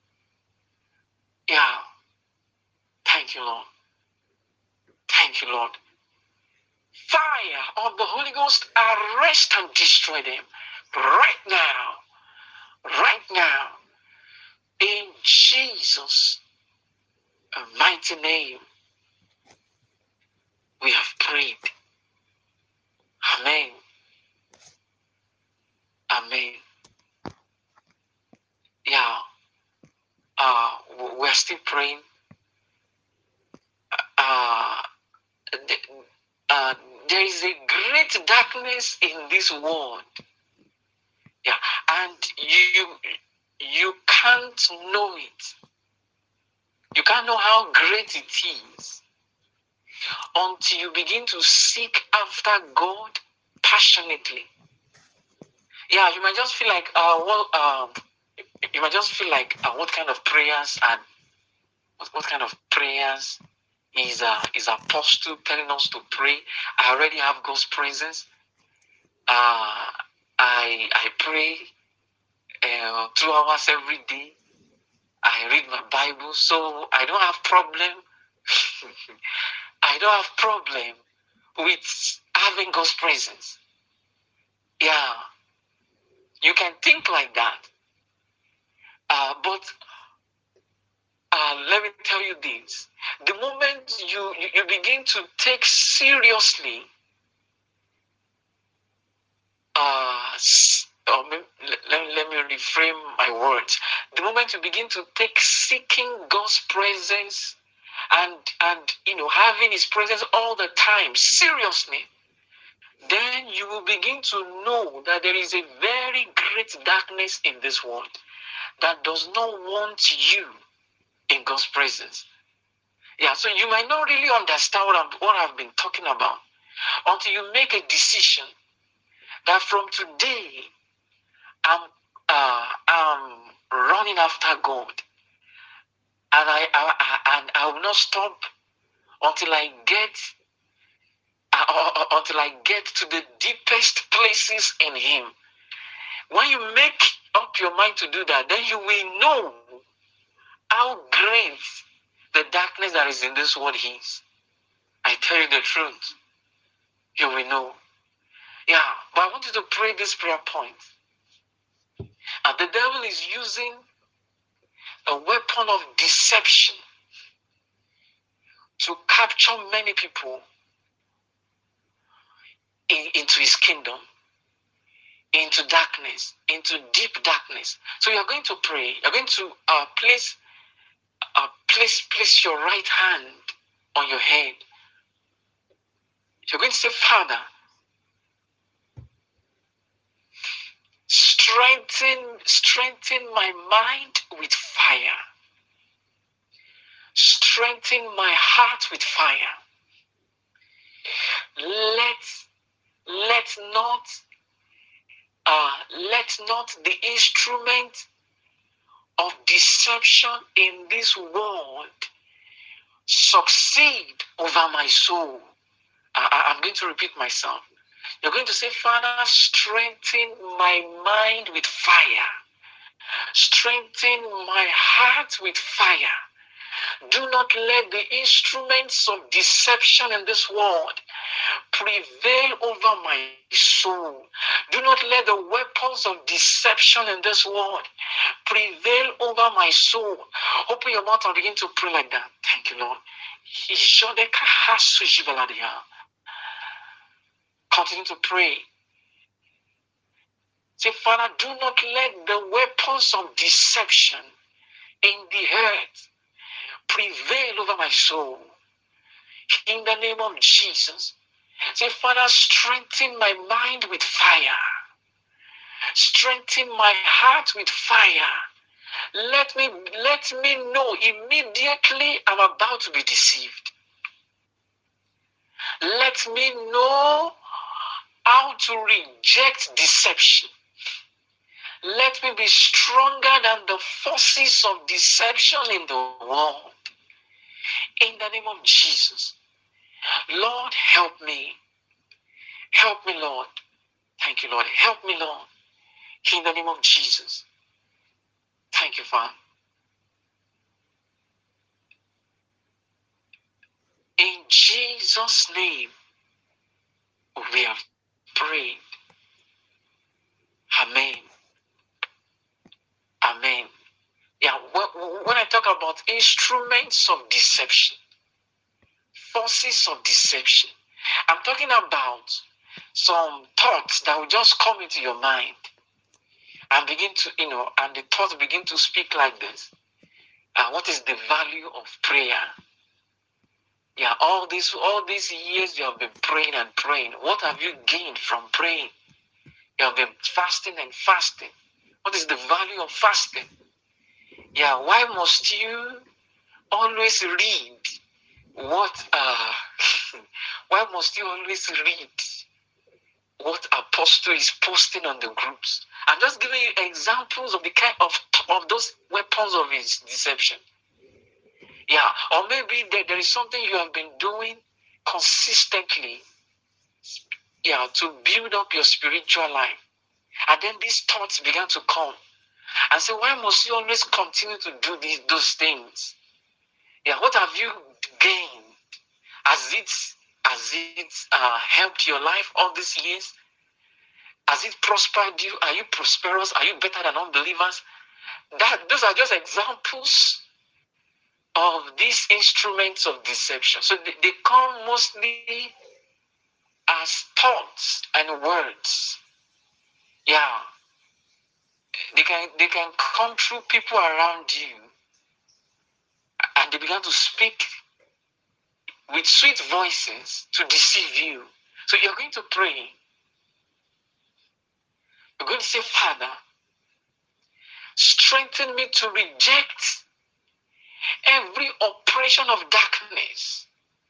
Yeah. Thank you, Lord. Thank you, Lord. Fire of the Holy Ghost, arrest and destroy them right now. Right now. In Jesus' mighty name, we have prayed. Amen. Amen. Yeah. We're still praying. There is a great darkness in this world. Yeah. And you can't know it. You can't know how great it is until you begin to seek after God passionately. Yeah, you might just feel like, what kind of prayers and what kind of prayers is Apostle telling us to pray? I already have God's presence. I pray 2 hours every day. I read my Bible, so I don't have problem. I don't have problem with having God's presence. Yeah, you can think like that. But let me tell you this. The moment you begin to take seriously, let me reframe my words. The moment you begin to take seeking God's presence and having His presence all the time seriously, then you will begin to know that there is a very great darkness in this world that does not want you in God's presence. Yeah, so you might not really understand what I've been talking about until you make a decision that from today I'm running after God, and I will not stop until I get to the deepest places in Him. When you make up your mind to do that, then you will know how great the darkness that is in this world is. I tell you the truth, you will know. Yeah, but I want you to pray this prayer point. And the devil is using a weapon of deception to capture many people into his kingdom, into darkness, into deep darkness. So you're going to pray. You're going to place your right hand on your head. You're going to say, Father, strengthen my mind with fire. Strengthen my heart with fire. Let not the instrument of deception in this world succeed over my soul. I'm going to repeat myself. You're going to say, Father, strengthen my mind with fire. Strengthen my heart with fire. Do not let the instruments of deception in this world prevail over my soul. Do not let the weapons of deception in this world prevail over my soul. Open your mouth and begin to pray like that. Thank you, Lord. Continue to pray. Say, Father, do not let the weapons of deception in the earth prevail over my soul. In the name of Jesus. Say, Father, strengthen my mind with fire. Strengthen my heart with fire. Let me know immediately I'm about to be deceived. Let me know how to reject deception. Let me be stronger than the forces of deception in the world. In the name of Jesus. Lord, help me. Help me, Lord. Thank you, Lord. Help me, Lord. In the name of Jesus. Thank you, Father. In Jesus' name, we have prayed. Amen. Amen. Yeah, when I talk about instruments of deception, forces of deception, I'm talking about some thoughts that will just come into your mind and begin to, and the thoughts begin to speak like this. What is the value of prayer? Yeah, all these years you have been praying and praying. What have you gained from praying? You have been fasting and fasting. What is the value of fasting? Yeah, why must you always read what why must you always read what Apostle is posting on the groups? I'm just giving you examples of the kind of those weapons of his deception. Yeah, or maybe there is something you have been doing consistently, yeah, to build up your spiritual life. And then these thoughts began to come and say, why must you always continue to do those things? Yeah, what have you gained? Has it helped your life all these years? Has it prospered you? Are you prosperous? Are you better than unbelievers? Those are just examples of these instruments of deception. So they come mostly as thoughts and words. Yeah. They can come through people around you, and they begin to speak with sweet voices to deceive you. So you're going to pray. You're going to say, Father, strengthen me to reject every oppression of darkness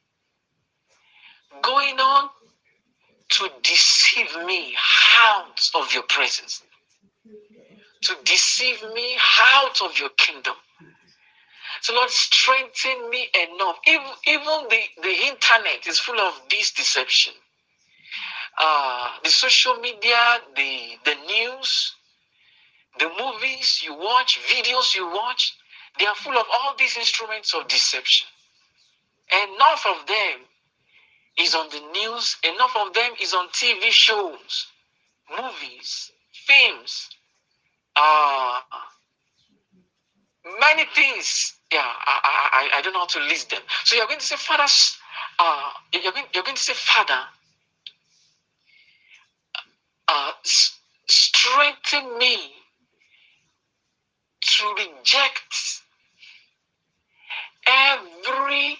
going on to deceive me out of your presence, to deceive me out of your kingdom. So Lord, strengthen me enough. Even the internet is full of this deception. The social media, the news, the movies you watch, videos you watch, they are full of all these instruments of deception. Enough of them is on the news. Enough of them is on TV shows, movies, films, many things. Yeah, I don't know how to list them. So you're going to say, Father, you're going to say, Father, strengthen me to reject every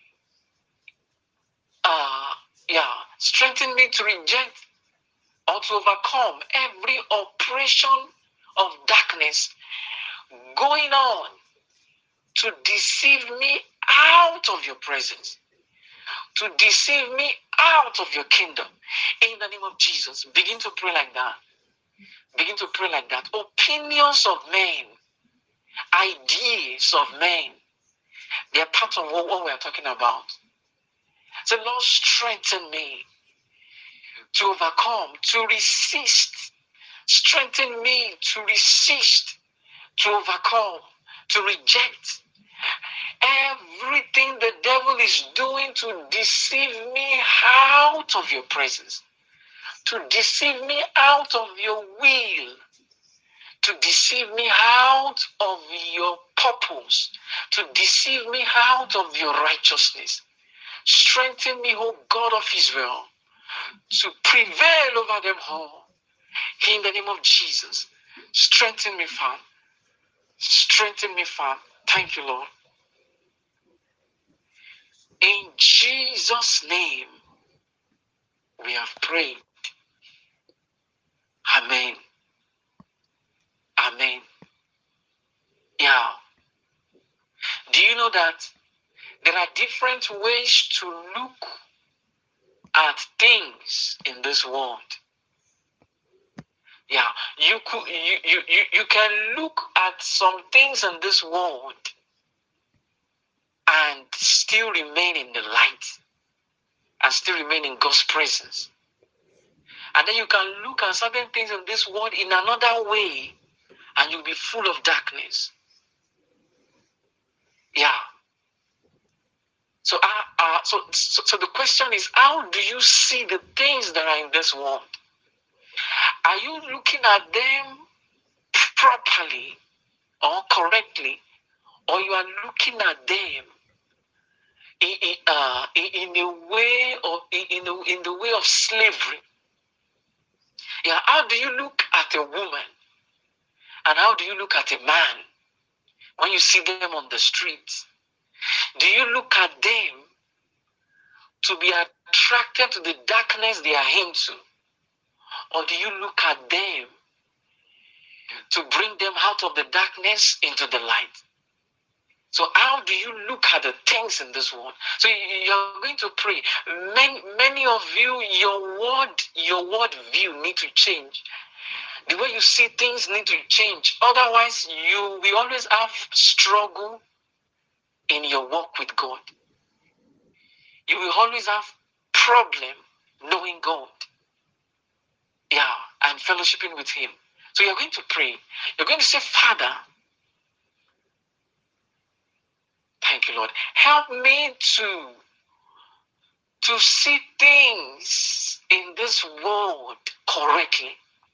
strengthen me to reject or to overcome every oppression of darkness going on to deceive me out of your presence, to deceive me out of your kingdom. In the name of Jesus, begin to pray like that. Begin to pray like that. Opinions of men, ideas of men, they are part of what we are talking about. So Lord, strengthen me to overcome, to resist. Strengthen me to resist, to overcome, to reject everything the devil is doing to deceive me out of your presence, to deceive me out of your will, to deceive me out of your purpose to deceive me out of your righteousness. Strengthen me, O God of Israel, to prevail over them all. In the name of Jesus, strengthen me, Father. Strengthen me, Father. Thank you, Lord. In Jesus' name, we have prayed. Amen. Amen. Yeah. Do you know that there are different ways to look at things in this world? Yeah, you can look at some things in this world and still remain in the light and still remain in God's presence. And then you can look at certain things in this world in another way and you'll be full of darkness. Yeah. So the question is, how do you see the things that are in this world? Are you looking at them properly or correctly, or you are looking at them in a way of in the way of slavery? Yeah, how do you look at a woman, and how do you look at a man when you see them on the streets? Do you look at them to be attracted to the darkness they are into, or do you look at them to bring them out of the darkness into the light? So how do you look at the things in this world? So you're going to pray. Many of you, your word view need to change. The way you see things need to change. Otherwise, you will always have struggle in your walk with God. You will always have problem knowing God. Yeah, and fellowshipping with Him. So you're going to pray. You're going to say, Father, thank you, Lord. Help me to see things in this world correctly.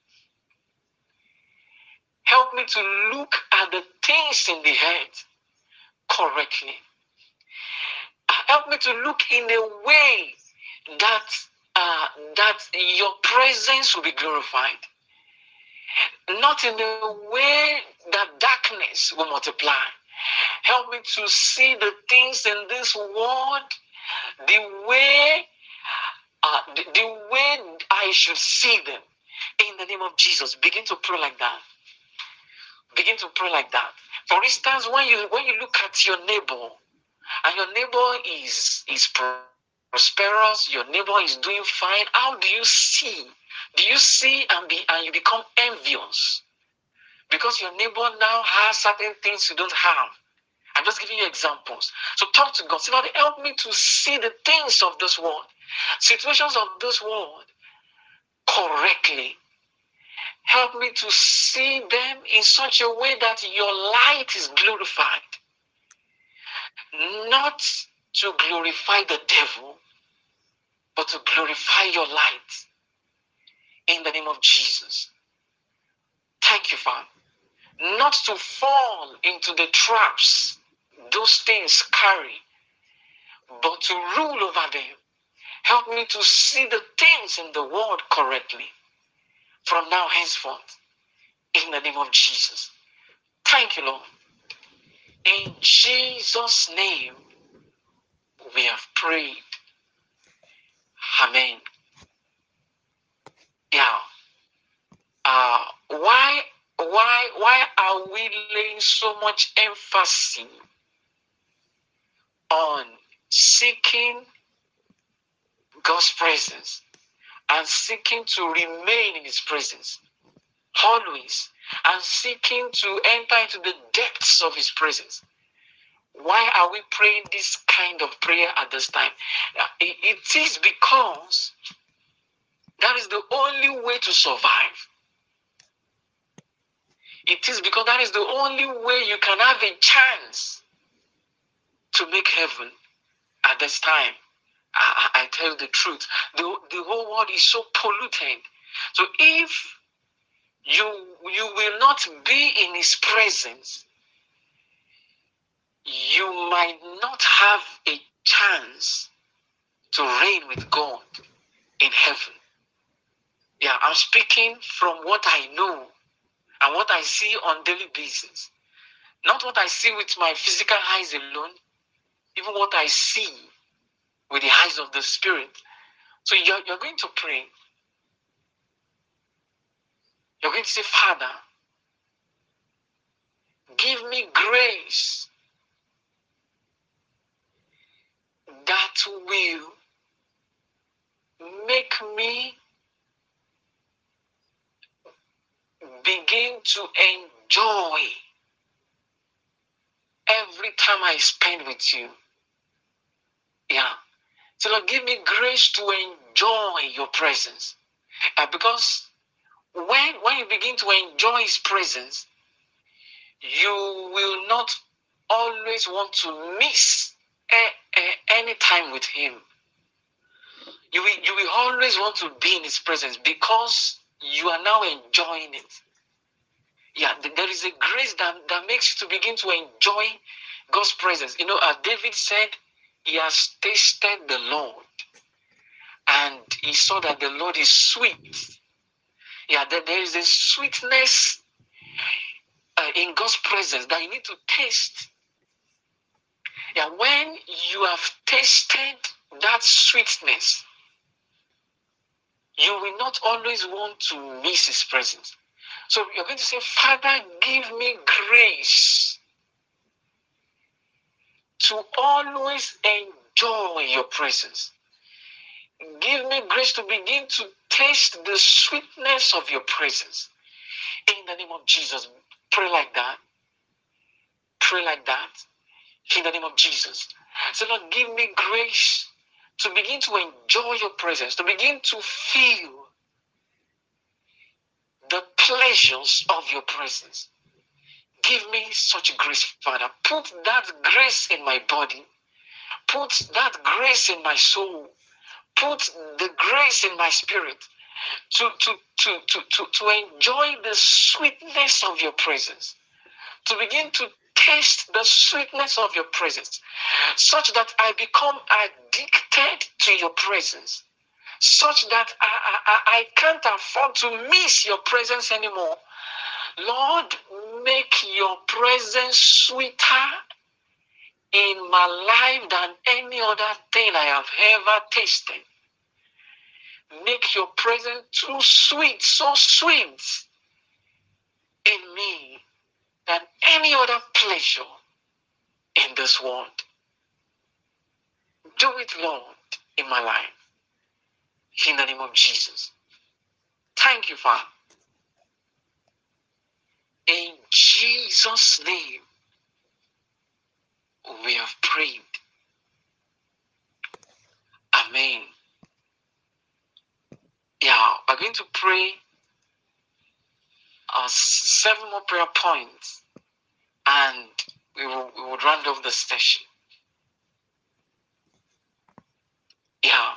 Help me to look at the things in the head correctly. Help me to look in a way that that your presence will be glorified, not in a way that darkness will multiply. Help me to see the things in this world the way I should see them. In the name of Jesus, begin to pray like that. Begin to pray like that. For instance, when you look at your neighbor, and your neighbor is prosperous, your neighbor is doing fine, how do you see? Do you see and you become envious because your neighbor now has certain things you don't have? I'm just giving you examples. So talk to God. Say, Lord, help me to see the things of this world, situations of this world correctly. Help me to see them in such a way that your light is glorified. Not to glorify the devil, but to glorify your light. In the name of Jesus. Thank you, Father. Not to fall into the traps those things carry, but to rule over them. Help me to see the things in the world correctly from now henceforth. In the name of Jesus. Thank you, Lord. In Jesus' name, we have prayed. Amen. Yeah. Why are we laying so much emphasis on seeking God's presence and seeking to remain in His presence always, and seeking to enter into the depths of His presence? Why are we praying this kind of prayer at this time? It is because that is the only way to survive. It is because that is the only way you can have a chance to make heaven at this time. I tell you the truth. The whole world is so polluted. So if you will not be in His presence, you might not have a chance to reign with God in heaven. Yeah, I'm speaking from what I know and what I see on daily basis. Not what I see with my physical eyes alone, even what I see with the eyes of the Spirit. So you're going to pray. You're going to say, Father, give me grace that will make me begin to enjoy every time I spend with you. Yeah. So Lord, give me grace to enjoy your presence. Because when you begin to enjoy his presence, you will not always want to miss any time with him. You will always want to be in his presence because you are now enjoying it. Yeah, there is a grace that makes you to begin to enjoy God's presence. You know, David said he has tasted the Lord and he saw that the Lord is sweet. Yeah, there is a sweetness in God's presence that you need to taste. Yeah, when you have tasted that sweetness, you will not always want to miss his presence. So you're going to say, Father, give me grace to always enjoy your presence. Give me grace to begin to taste the sweetness of your presence. In the name of Jesus, pray like that. Pray like that. In the name of Jesus. So Lord, give me grace to begin to enjoy your presence, to begin to feel the pleasures of your presence. Give me such grace, Father. Put that grace in my body. Put that grace in my soul. Put the grace in my spirit to enjoy the sweetness of your presence. To begin to taste the sweetness of your presence, such that I become addicted to your presence, such that I can't afford to miss your presence anymore. Lord, make your presence sweeter in my life than any other thing I have ever tasted. Make your presence too sweet, so sweet in me than any other pleasure in this world. Do it, Lord, in my life. In the name of Jesus. Thank you, Father. In Jesus' name, we have prayed. Amen. Yeah, we're going to pray 7 more prayer points, and we will round off the session. Yeah.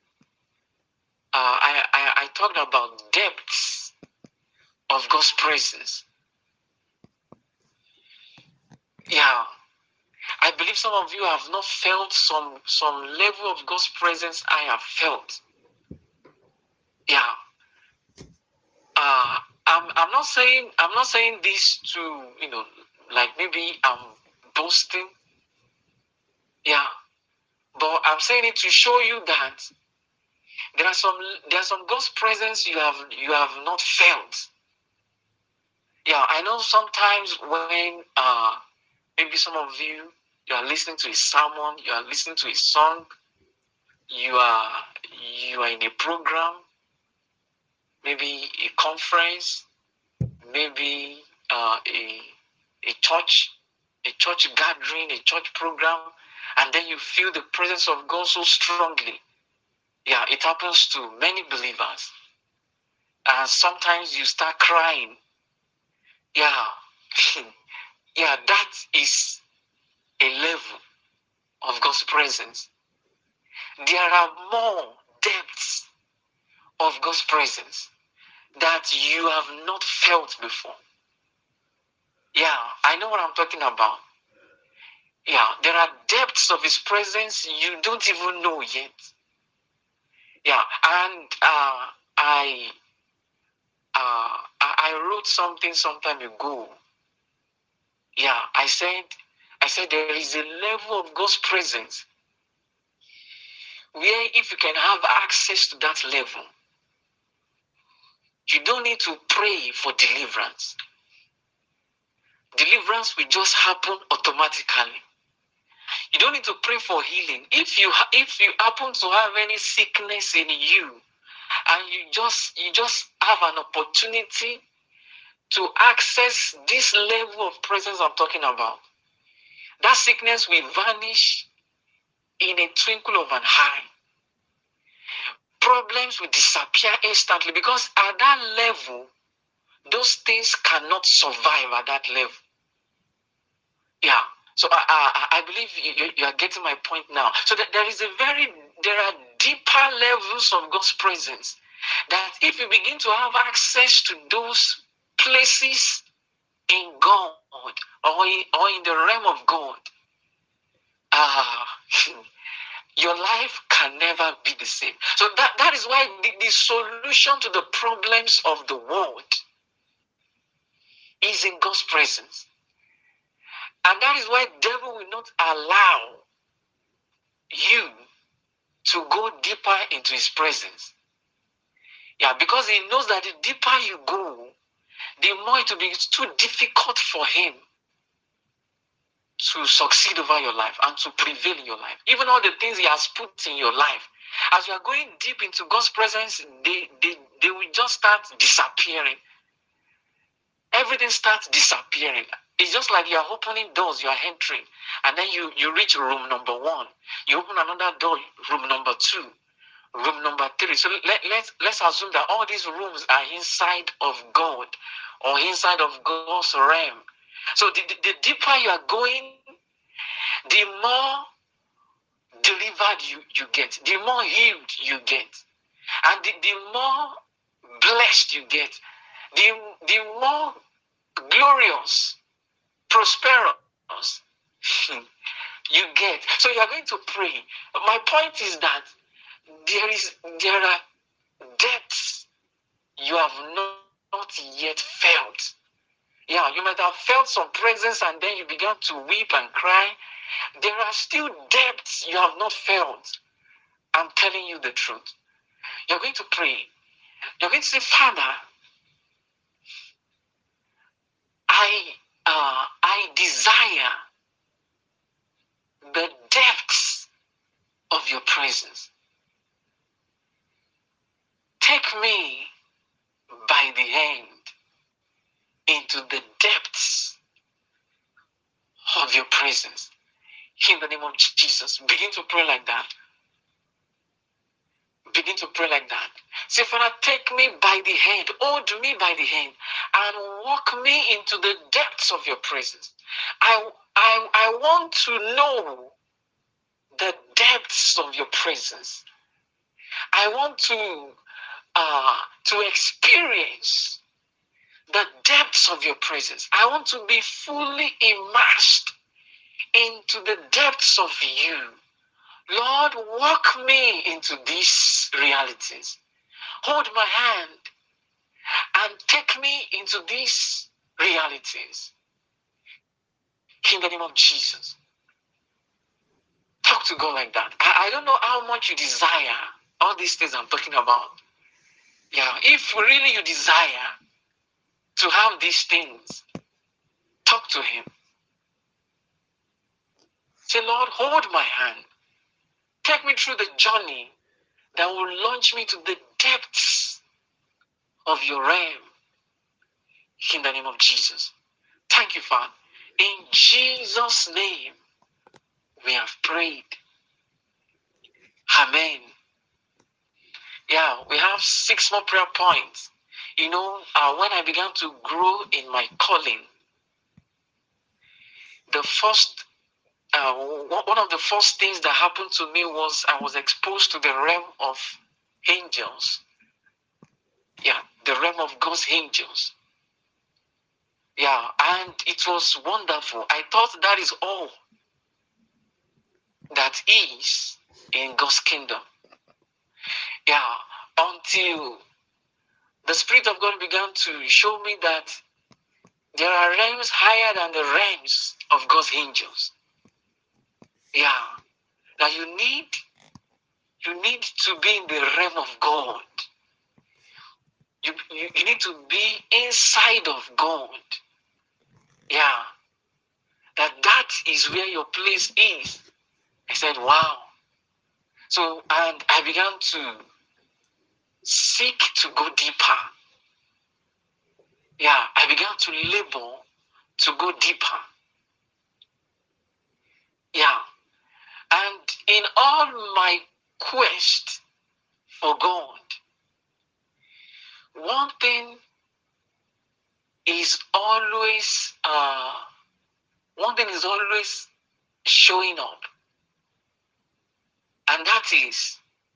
I talked about depths of God's presence. Yeah. I believe some of you have not felt some level of God's presence I have felt. Yeah. I'm not saying this to, like maybe I'm boasting. Yeah. But I'm saying it to show you that there's some God's presence you have not felt. Yeah, I know sometimes when maybe some of you are listening to a sermon, you are listening to a song, you are in a program, maybe a conference, maybe a church gathering, a church program, and then you feel the presence of God so strongly. Yeah, it happens to many believers. And sometimes you start crying. Yeah. Yeah, that is a level of God's presence. There are more depths of God's presence that you have not felt before. Yeah, I know what I'm talking about. Yeah, there are depths of His presence you don't even know yet. Yeah, and I wrote something some time ago. Yeah, I said there is a level of God's presence where if you can have access to that level, you don't need to pray for deliverance. Deliverance will just happen automatically. You don't need to pray for healing. If you happen to have any sickness in you, and you just have an opportunity to access this level of presence I'm talking about, that sickness will vanish in a twinkle of an eye. Problems will disappear instantly, because at that level, those things cannot survive at that level. Yeah. So I believe you are getting my point now. So there are deeper levels of God's presence that if you begin to have access to those places in God, or in the realm of God, uh, your life can never be the same. So that is why the solution to the problems of the world is in God's presence. And that is why the devil will not allow you to go deeper into his presence. Yeah, because he knows that the deeper you go, the more it will be too difficult for him to succeed over your life and to prevail in your life. Even all the things he has put in your life, as you are going deep into God's presence, they will just start disappearing. Everything starts disappearing. It's just like you are opening doors, you are entering, and then you reach room number 1. You open another door, room number 2, room number 3. So let's assume that all these rooms are inside of God, or inside of God's realm. So the deeper you are going, the more delivered you get, the more healed you get, and the more blessed you get, the more glorious, prosperous you get. So you are going to pray. My point is that there are depths you have not yet felt. Yeah, you might have felt some presence and then you began to weep and cry. There are still depths you have not felt. I'm telling you the truth. You're going to pray. You're going to say, Father, I desire the depths of your presence. Take me by the hand into the depths of your presence. In the name of Jesus, begin to pray like that. Begin to pray like that. Say, Father, take me by the hand, hold me by the hand, and walk me into the depths of your presence. I want to know the depths of your presence. I want to experience the depths of your presence. I want to be fully immersed into the depths of you. Lord, walk me into these realities. Hold my hand and take me into these realities. In the name of Jesus. Talk to God like that. I don't know how much you desire all these things I'm talking about. Yeah, if really you desire to have these things, talk to Him. Say, Lord, hold my hand. Take me through the journey that will launch me to the depths of your realm. In the name of Jesus. Thank you, Father. In Jesus' name, we have prayed. Amen. Yeah, we have 6 more prayer points. You know, when I began to grow in my calling, the first, one of the first things that happened to me was I was exposed to the realm of angels. Yeah, the realm of God's angels. Yeah, and it was wonderful. I thought that is all. that is in God's kingdom. Yeah, until the Spirit of God began to show me that there are realms higher than the realms of God's angels. Yeah, that you need to be in the realm of God. You need to be inside of God. Yeah, that is where your place is. I said, wow. So, and I began to seek to go deeper. Yeah, I began to labor to go deeper. Yeah, and in all my quest for God, one thing is always showing up, and that is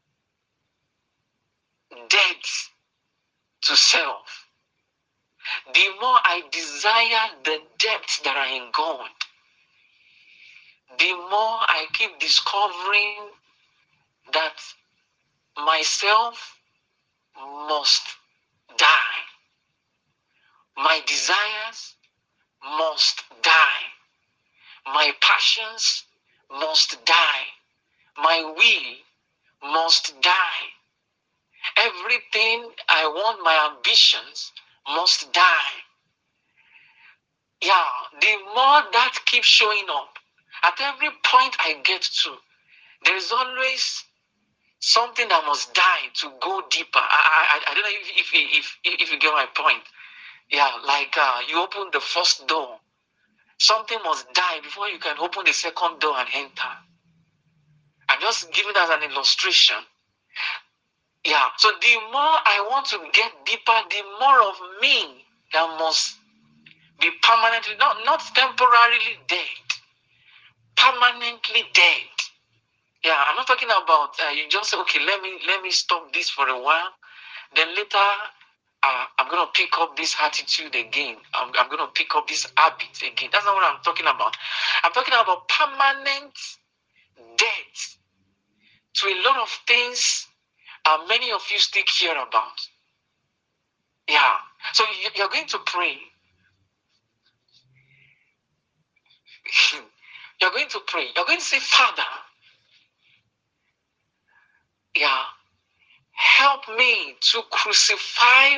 death to self. The more I desire the depths that are in God, the more I keep discovering that myself must die. My desires must die. My passions must die. My will must die. Everything I want, my ambitions must die. Yeah, the more that keeps showing up, at every point I get to, there is always something that must die to go deeper. I don't know if you get my point. Yeah, like you open the first door, something must die before you can open the second door and enter. I'm just giving that as an illustration. Yeah, so the more I want to get deeper, the more of me that must be permanently, not temporarily dead, permanently dead. Yeah, I'm not talking about you just say, okay, let me stop this for a while. Then later, I'm gonna pick up this attitude again. I'm gonna pick up this habit again. That's not what I'm talking about. I'm talking about permanent death to a lot of things. Many of you still care about. Yeah. So you're going to pray. You're going to pray. You're going to say, Father, yeah, help me to crucify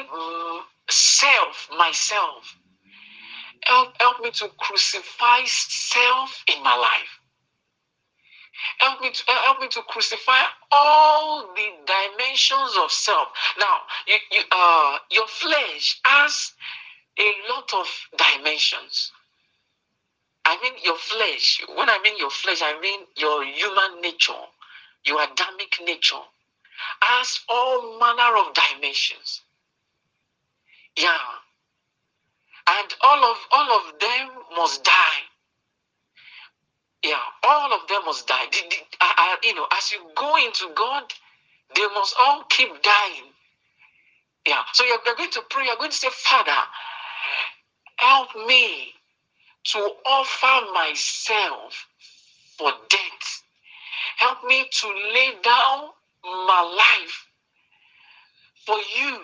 myself. Help me to crucify self in my life. Help me to crucify all the dimensions of self. Now, your flesh has a lot of dimensions. I mean your flesh. When I mean your flesh, I mean your human nature, your Adamic nature, has all manner of dimensions. Yeah, and all of them must die. Yeah, all of them must die. As you go into God, they must all keep dying. Yeah, so you're going to pray. You're going to say, Father, help me to offer myself for death. Help me to lay down my life for you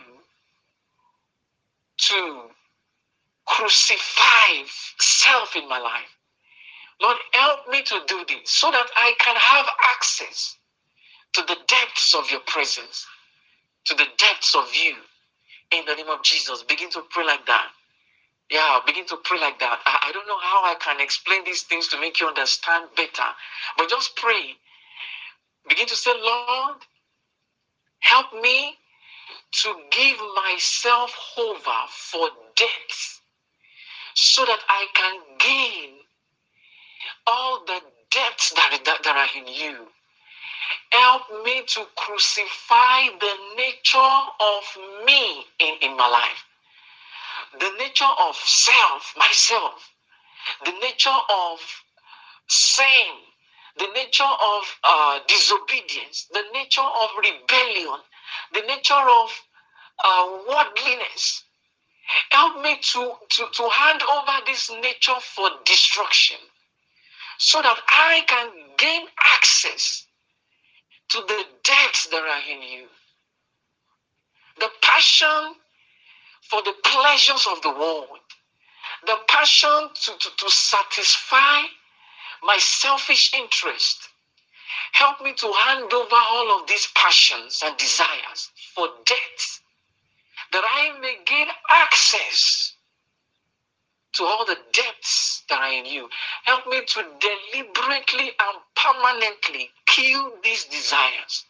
to crucify self in my life. Lord, help me to do this so that I can have access to the depths of your presence, to the depths of you. In the name of Jesus, begin to pray like that. Yeah, begin to pray like that. I don't know how I can explain these things to make you understand better, but just pray. Begin to say, Lord, help me to give myself over for death so that I can gain all the depths that are in you. Help me to crucify the nature of me in my life. The nature of self, myself. The nature of sin. The nature of disobedience. The nature of rebellion. The nature of worldliness. Help me to hand over this nature for destruction so that I can gain access to the depths that are in you. The passion for the pleasures of the world, the passion to satisfy my selfish interest. Help me to hand over all of these passions and desires for depths, that I may gain access to all the depths that are in you. Help me to deliberately and permanently kill these desires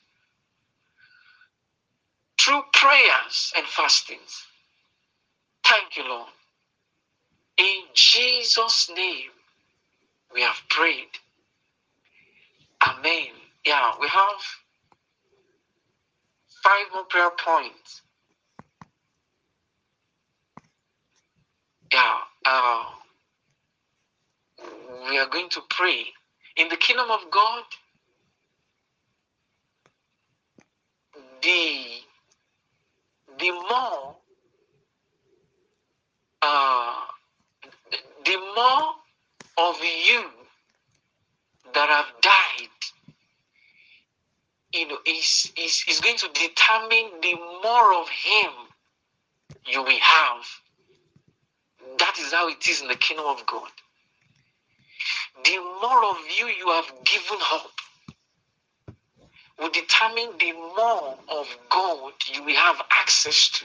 through prayers and fastings. Thank you, Lord. In Jesus' name, we have prayed. Amen. Yeah, we have 5 more prayer points. Yeah, we are going to pray. In the kingdom of God, the more the more of you that have died, is going to determine the more of him you will have. That is how it is in the kingdom of God. The more of you have given up will determine the more of God you will have access to.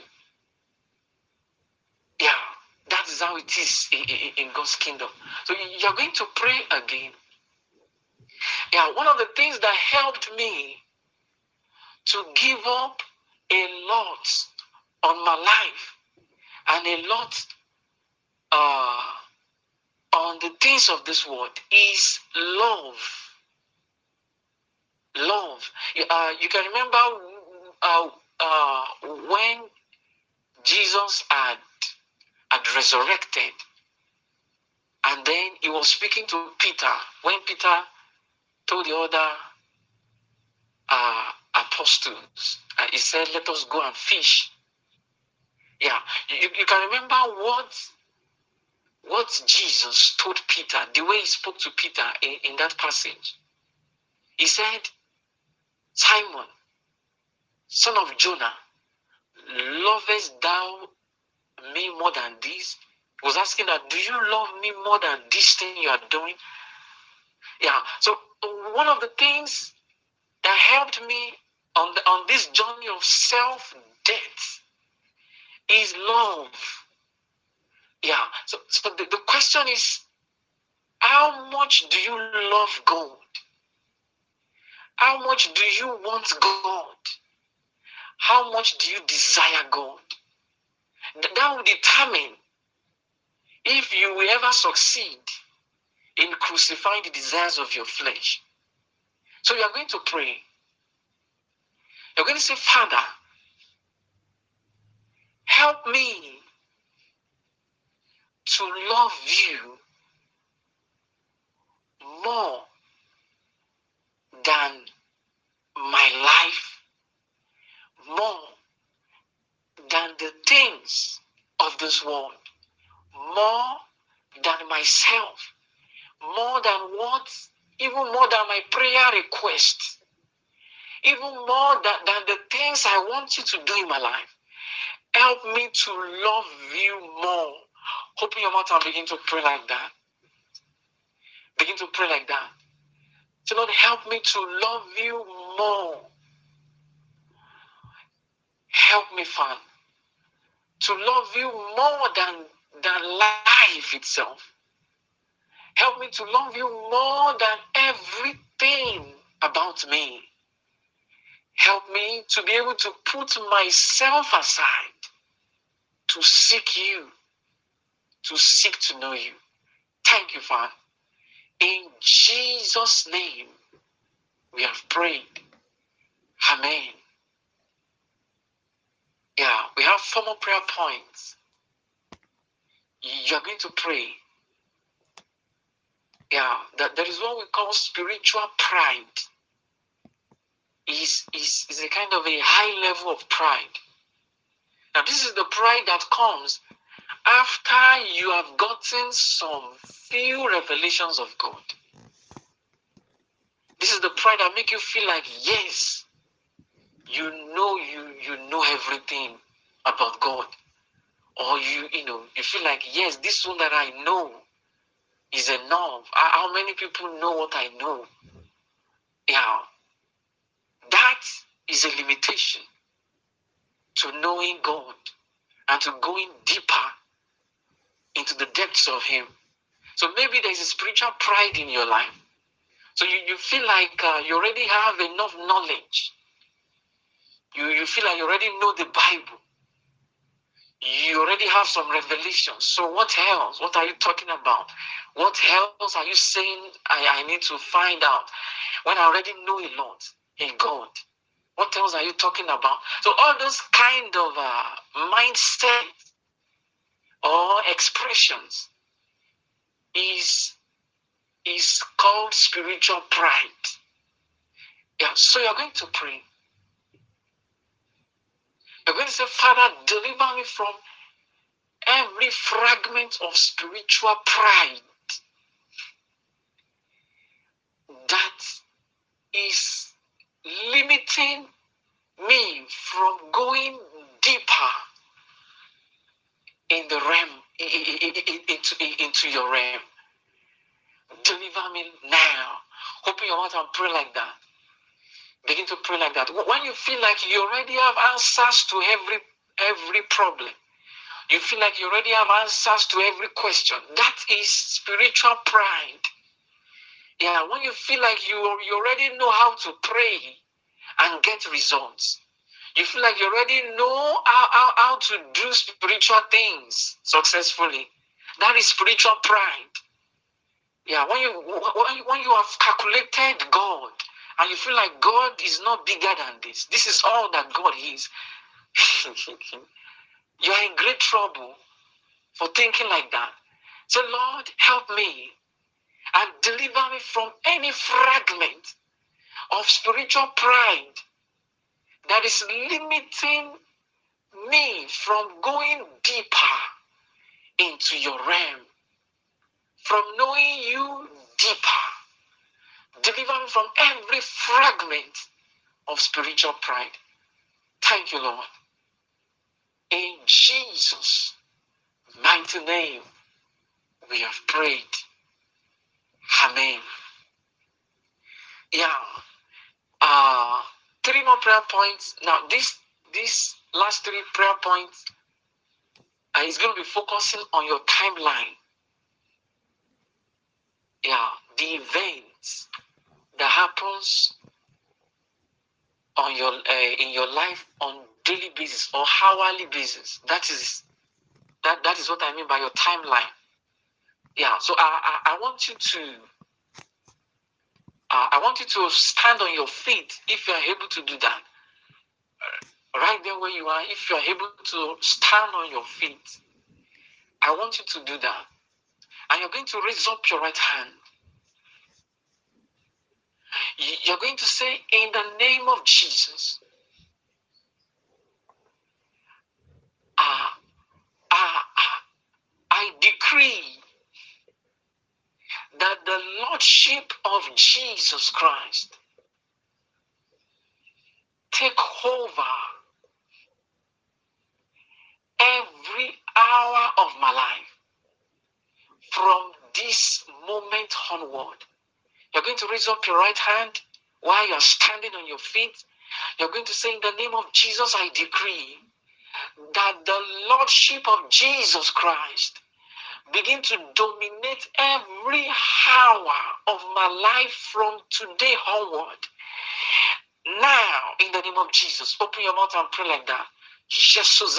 Yeah, that is how it is in God's kingdom. So you're going to pray again. Yeah, one of the things that helped me to give up a lot on my life and a lot on the things of this world is love. Love. You can remember when Jesus had resurrected, and then he was speaking to Peter. When Peter told the other apostles, he said, "Let us go and fish." Yeah, you can remember what Jesus told Peter, the way he spoke to Peter in that passage. He said, "Simon, son of Jonah, lovest thou me more than this?" He was asking that, do you love me more than this thing you are doing? Yeah, so one of the things that helped me on this journey of self-death is love. Yeah, so the question is, how much do you love God? How much do you want God? How much do you desire God? That will determine if you will ever succeed in crucifying the desires of your flesh. So you are going to pray. You're going to say, Father, help me to love you more than my life, more than the things of this world, more than myself, more than even more than my prayer requests, even more than the things I want you to do in my life. Help me to love you more. Open your mouth and begin to pray like that. Begin to pray like that. So Lord, help me to love you more. Help me, Father, to love you more than life itself. Help me to love you more than everything about me. Help me to be able to put myself aside to seek you, to seek to know you. Thank you, Father. In Jesus' name, we have prayed. Amen. Yeah, we have 4 more prayer points. You're going to pray. Yeah, there is what we call spiritual pride. Is a kind of a high level of pride. Now, this is the pride that comes after you have gotten some few revelations of God. This is the pride that make you feel like, yes, you know everything about God. Or you feel like, yes, this one that I know is enough. How many people know what I know? Yeah. That is a limitation to knowing God and to going deeper into the depths of Him. So maybe there's a spiritual pride in your life. So you feel like you already have enough knowledge. You feel like you already know the Bible. You already have some revelations. So what else? What are you talking about? What else are you saying I need to find out when I already know a lot in God? What else are you talking about? So all those kind of mindset or expressions is called spiritual pride. Yeah. So you're going to pray. You're going to say, Father, deliver me from every fragment of spiritual pride that is limiting me from going deeper in the realm, into your realm. Deliver me now. Open your mouth and pray like that. Begin to pray like that. When you feel like you already have answers to every problem, you feel like you already have answers to every question, that is spiritual pride. Yeah, when you feel like you already know how to pray and get results, you feel like you already know how to do spiritual things successfully, that is spiritual pride. Yeah, when you have calculated God and you feel like God is not bigger than this, this is all that God is, you are in great trouble for thinking like that. So Lord, help me and deliver me from any fragment of spiritual pride that is limiting me from going deeper into your realm, from knowing you deeper. Deliver me from every fragment of spiritual pride. Thank you, Lord. In Jesus' mighty name, we have prayed. Amen. Yeah. 3 more prayer points. Now, this last 3 prayer points is going to be focusing on your timeline. Yeah, the events that happens on your in your life on daily basis or hourly basis. That is what I mean by your timeline. Yeah. So I want you to stand on your feet if you are able to do that. Right there where you are, if you are able to stand on your feet, I want you to do that. And you're going to raise up your right hand. You're going to say, in the name of Jesus, I decree that the Lordship of Jesus Christ take over every hour of my life from this moment onward. You're going to raise up your right hand while you're standing on your feet. You're going to say, in the name of Jesus, I decree that the Lordship of Jesus Christ begin to dominate every hour of my life from today onward. Now, in the name of Jesus, open your mouth and pray like that. Jesus,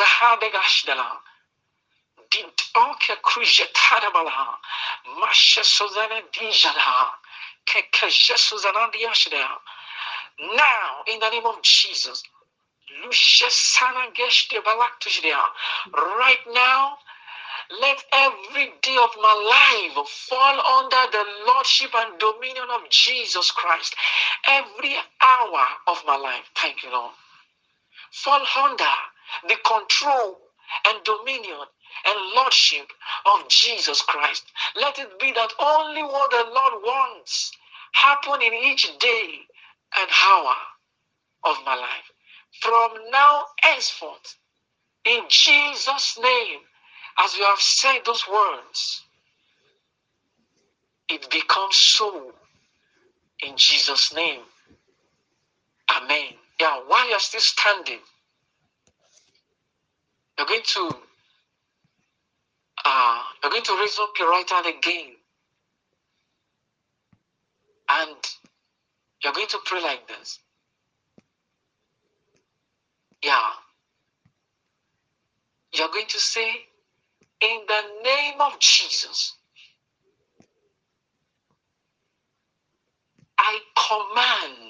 Dintoke krujetada bala, mashe sozana dijada, keke jesuzana diashda. Now, in the name of Jesus, lushe sana geshte balaktushda. Right now, let every day of my life fall under the Lordship and dominion of Jesus Christ. Every hour of my life, thank you, Lord, fall under the control and dominion and Lordship of Jesus Christ. Let it be that only what the Lord wants happen in each day and hour of my life. From now henceforth, in Jesus' name, as you have said those words, it becomes so in Jesus' name. Amen. Yeah, while you're still standing, you're going to raise up your right hand again, and you're going to pray like this. Yeah. You're going to say, in the name of Jesus, I command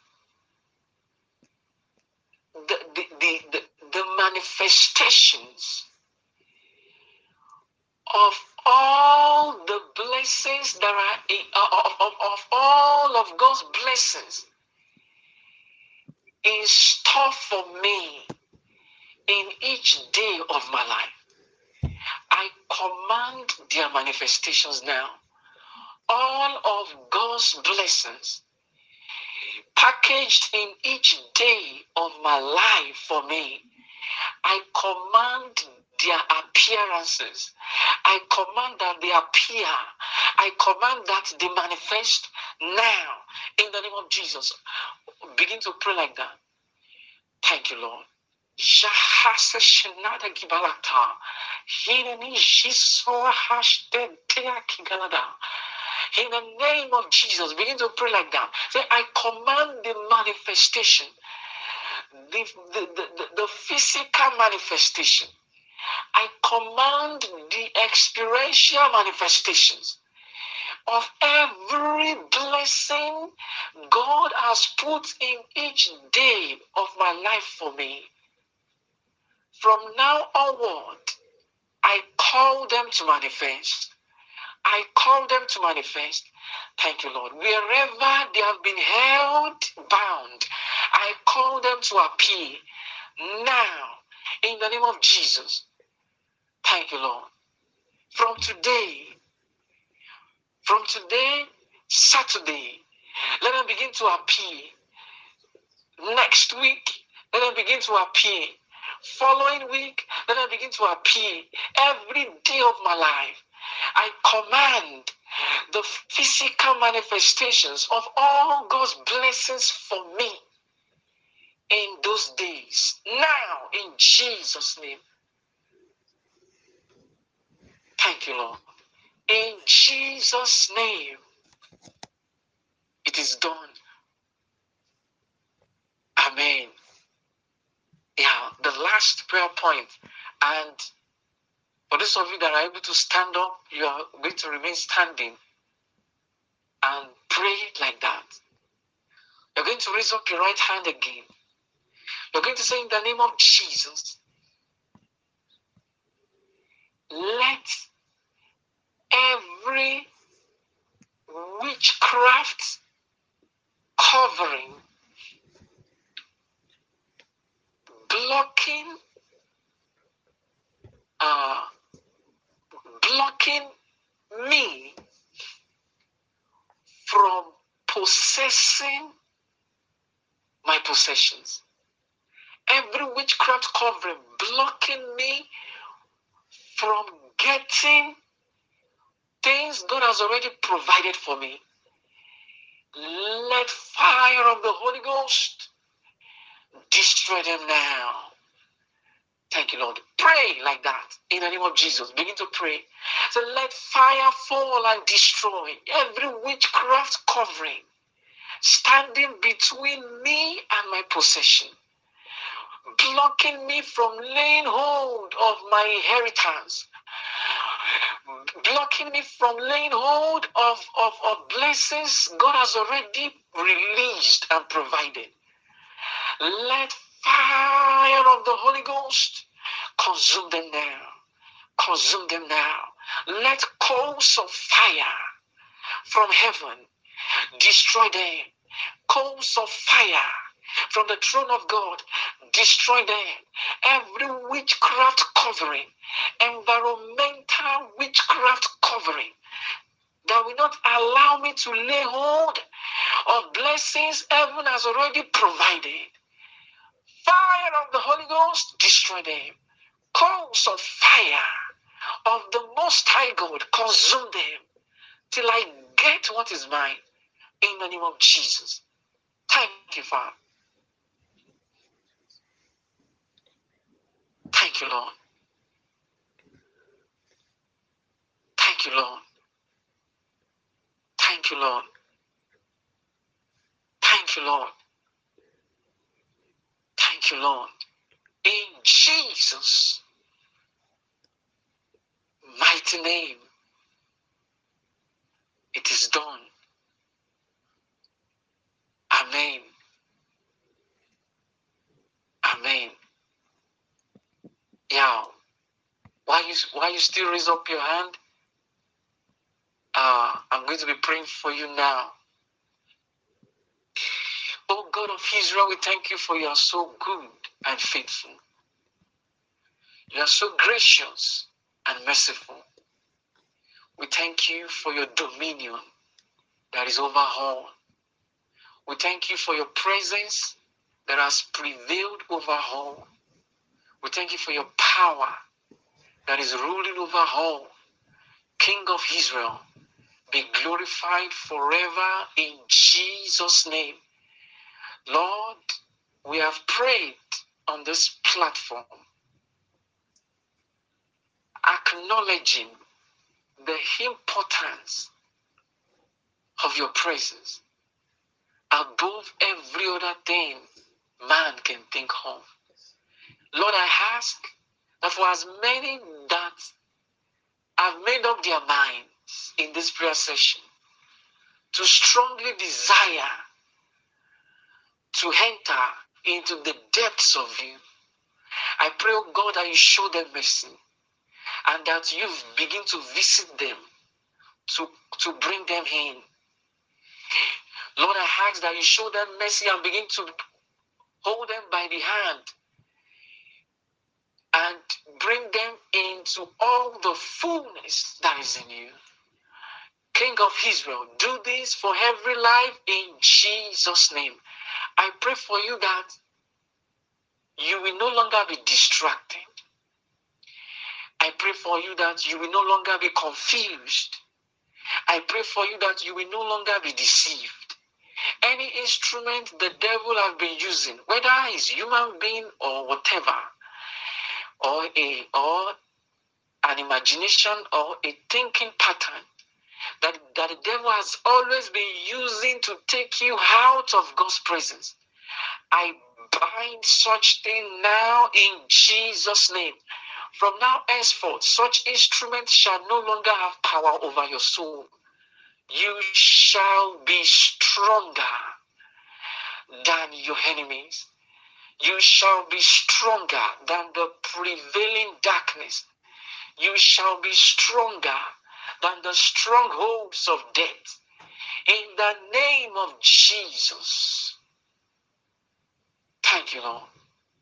the manifestations of all the blessings that are of all of God's blessings in store for me in each day of my life. I command their manifestations now. All of God's blessings packaged in each day of my life for me, I command their appearances. I command that they appear. I command that they manifest now in the name of Jesus. Begin to pray like that. Thank you, Lord. Jahasa shenada gibalata. Hineni jiswa hashte tea kigalada. In the name of Jesus, begin to pray like that. Say, I command the manifestation, the physical manifestation. I command the experiential manifestations of every blessing God has put in each day of my life for me. From now onward, I call them to manifest. I call them to manifest. Thank you, Lord. Wherever they have been held bound, I call them to appear now in the name of Jesus. Thank you, Lord. From today, Saturday, let them begin to appear. Next week, let them begin to appear. Following week, let them begin to appear. Every day of my life, I command the physical manifestations of all God's blessings for me in those days. Now, in Jesus' name. Thank you, Lord. In Jesus' name, it is done. Amen. Yeah, the last prayer point. And for those of you that are able to stand up, you are going to remain standing and pray like that. You're going to raise up your right hand again. You're going to say, in the name of Jesus, let every witchcraft covering, blocking me from possessing my possessions. Every witchcraft covering blocking me from getting things God has already provided for me. Let fire of the Holy Ghost destroy them now. Thank you, Lord. Pray like that in the name of Jesus. Begin to pray. So let fire fall and destroy every witchcraft covering standing between me and my possession, blocking me from laying hold of my inheritance, blocking me from laying hold of blessings God has already released and provided. Let fire of the Holy Ghost consume them now. Consume them now. Let coals of fire from heaven destroy them. Coals of fire from the throne of God destroy them. Every witchcraft covering, environmental witchcraft covering that will not allow me to lay hold of blessings heaven has already provided. Fire of the Holy Ghost, destroy them. Coals of fire of the Most High God, consume them till I get what is mine. In the name of Jesus. Thank you, Father. Thank you, Lord. Thank you, Lord. Thank you, Lord. Thank you, Lord. Thank you, Lord. In Jesus' mighty name, it is done. Amen. Amen. Yeah. Why you still raise up your hand? I'm going to be praying for you now. Oh God of Israel, we thank you for you are so good and faithful. You are so gracious and merciful. We thank you for your dominion that is over all. We thank you for your presence that has prevailed over all. We thank you for your power that is ruling over all. King of Israel, be glorified forever in Jesus' name. Lord, we have prayed on this platform, acknowledging the importance of your presence above every other thing man can think of. Lord, I ask that for as many that have made up their minds in this prayer session to strongly desire to enter into the depths of you, I pray, oh God, that you show them mercy and that you begin to visit them to bring them in. Lord, I ask that you show them mercy and begin to hold them by the hand and bring them into all the fullness that is in you. King of Israel, do this for every life in Jesus' name. I pray for you that you will no longer be distracted. I pray for you that you will no longer be confused. I pray for you that you will no longer be deceived. Any instrument the devil has been using, whether it's human being or whatever, or an imagination or a thinking pattern that the devil has always been using to take you out of God's presence, I bind such thing now in Jesus' name. From now henceforth, such instruments shall no longer have power over your soul. You shall be stronger than your enemies. You shall be stronger than the prevailing darkness. You shall be stronger than the strongholds of death. In the name of Jesus. Thank you, Lord.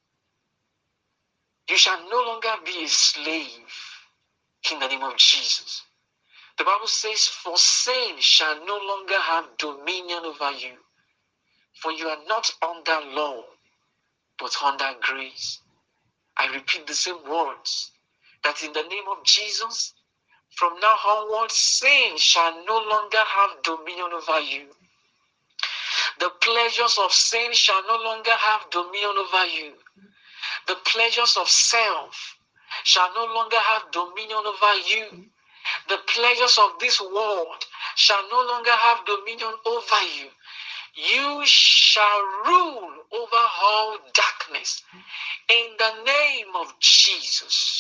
You shall no longer be a slave in the name of Jesus. The Bible says, for sin shall no longer have dominion over you. For you are not under law, but under grace. I repeat the same words, that in the name of Jesus, from now onward, sin shall no longer have dominion over you. The pleasures of sin shall no longer have dominion over you. The pleasures of self shall no longer have dominion over you. The pleasures of this world shall no longer have dominion over you. You shall rule over all darkness. In the name of Jesus,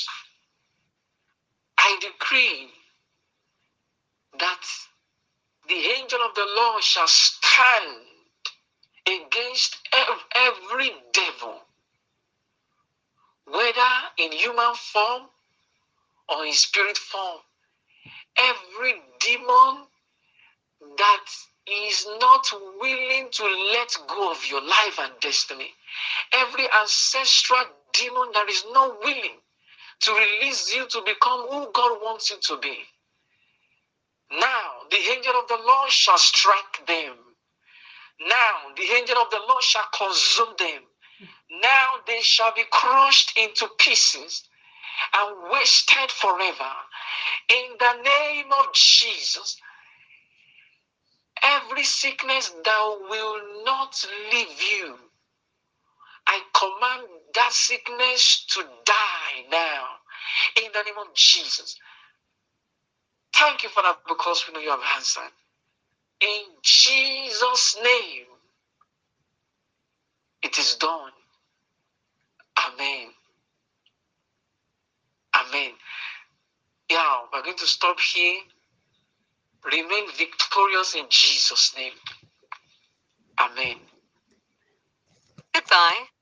I decree that the angel of the Lord shall stand against every devil, whether in human form or in spirit form. Every demon that is not willing to let go of your life and destiny. Every ancestral demon that is not willing to release you to become who God wants you to be. Now the angel of the Lord shall strike them. Now the angel of the Lord shall consume them. Now they shall be crushed into pieces and wasted forever. In the name of Jesus, every sickness that will not leave you, I command that sickness to die now. In the name of Jesus. Thank you, Father, because we know you have answered. In Jesus' name, it is done. Amen. Amen. Yeah, we're going to stop here. Remain victorious in Jesus' name. Amen. Goodbye.